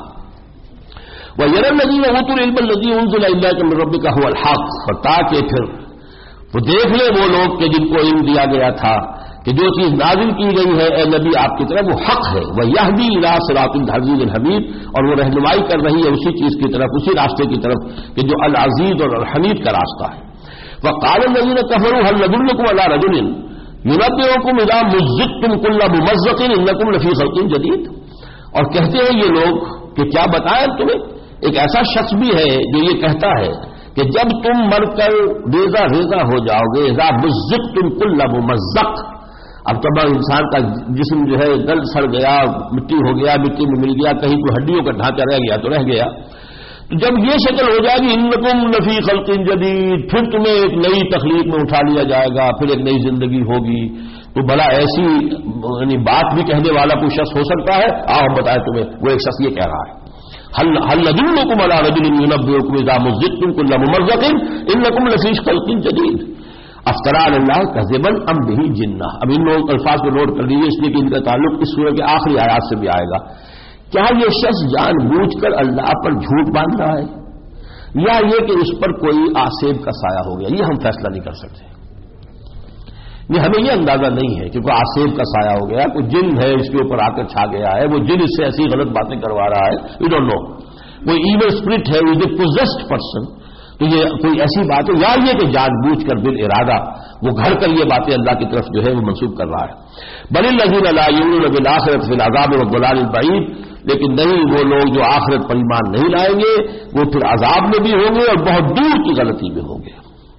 وَيَرَى الَّذِينَ أُوتُوا الْعِلْمَ الَّذِي أُنزِلَ إِلَيْكَ مِن رَّبِّكَ هُوَ الْحَقُّ، اور تاکہ پھر وہ دیکھ لیں وہ لوگ کہ جن کو علم دیا گیا تھا کہ جو چیز نازل کی گئی ہے اے نبی آپ کی طرف وہ حق ہے، وہ یہدی الی صراط العزیز الحمید، اور وہ رہنمائی کر رہی ہے اسی چیز کی طرف، اسی راستے کی طرف کہ جو العزیز اور الحمید کا راستہ ہے۔ وقال الذین کفروا هل ندلکم علی رجل ينبئکم اذا مزقتم کل ممزق انکم لفی خلق جدید، اور کہتے ہیں یہ لوگ کہ کیا بتائیں تمہیں، ایک ایسا شخص بھی ہے جو یہ کہتا ہے کہ جب تم مر کر ریزہ ریزہ ہو جاؤ گے، اذا مزقتم کل ممزق، اب تب انسان کا جسم جو ہے گل سڑ گیا، مٹی ہو گیا، مٹی میں مل گیا، کہیں کوئی ہڈیوں کا ڈھانچہ رہ گیا تو رہ گیا، تو جب یہ شکل ہو جائے گی انکم لفی خلق جدید، پھر تمہیں ایک نئی تخلیق میں اٹھا لیا جائے گا، پھر ایک نئی زندگی ہوگی، تو بھلا ایسی یعنی بات بھی کہنے والا کوئی شخص ہو سکتا ہے؟ آؤ ہم بتائیں تمہیں، وہ ایک شخص یہ کہہ رہا ہے هل ندلکم علی رجل ينبئکم اذا مزقتم کل ممزق انکم لفی خلق جدید افترا علی اللہ کذبا ام بہ جنہ۔ اب ان لوگ الفاظ کو نوٹ کر لیجیے اس لیے کہ ان کا تعلق اس سورہ کے آخری آیات سے بھی آئے گا۔ کیا یہ شخص جان بوجھ کر اللہ پر جھوٹ باندھ رہا ہے یا یہ کہ اس پر کوئی آسیب کا سایہ ہو گیا؟ یہ ہم فیصلہ نہیں کر سکتے، یہ ہمیں یہ اندازہ نہیں ہے کہ کوئی آسیب کا سایہ ہو گیا، کوئی جن ہے اس کے اوپر آ کر چھا گیا ہے، وہ جن اس سے ایسی غلط باتیں کروا رہا ہے، وی ڈونٹ نو، کوئی ایول اسپرٹ ہے، وہ پوزیسڈ پرسن، تو یہ کوئی ایسی بات ہے یا یہ کہ جان بوجھ کر بال ارادہ وہ گھڑ کر یہ باتیں اللہ کی طرف جو ہے وہ منسوب کر رہا ہے۔ بل الذین لا یؤمنون بالآخرۃ فی العذاب والضلال البعید، لیکن نہیں وہ لوگ جو آخرت پر ایمان نہیں لائیں گے وہ پھر عذاب میں بھی ہوں گے اور بہت دور کی غلطی میں ہوں گے۔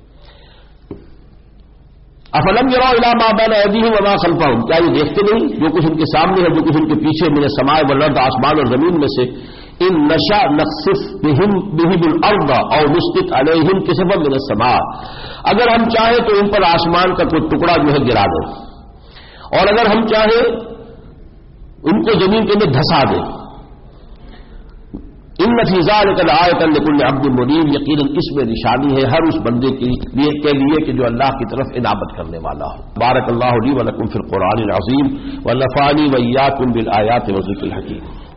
افلم یروا الی ما بین ایدیہم وما خلفہم، کیا یہ دیکھتے نہیں جو کچھ ان کے سامنے ہے، جو کچھ ان کے پیچھے، من السماء والارض، آسمان اور زمین میں سے، ان نشا نخسف بہم الارض او نسقط علیہم کسفا من السماء، اگر ہم چاہیں تو ان پر آسمان کا کوئی ٹکڑا جو ہے گرا دیں، اور اگر ہم چاہیں ان کو زمین کے اندر دھسا دیں۔ ان فی ذلک لآیۃ لکل عبد منیب، یقیناً اس میں نشانی ہے ہر اس بندے کے لیے کہ جو اللہ کی طرف انابت کرنے والا ہو۔ بارک اللہ لی ولکم فی القرآن العظیم ونفعنی وإیاکم بالآیات والذکر الحکیم۔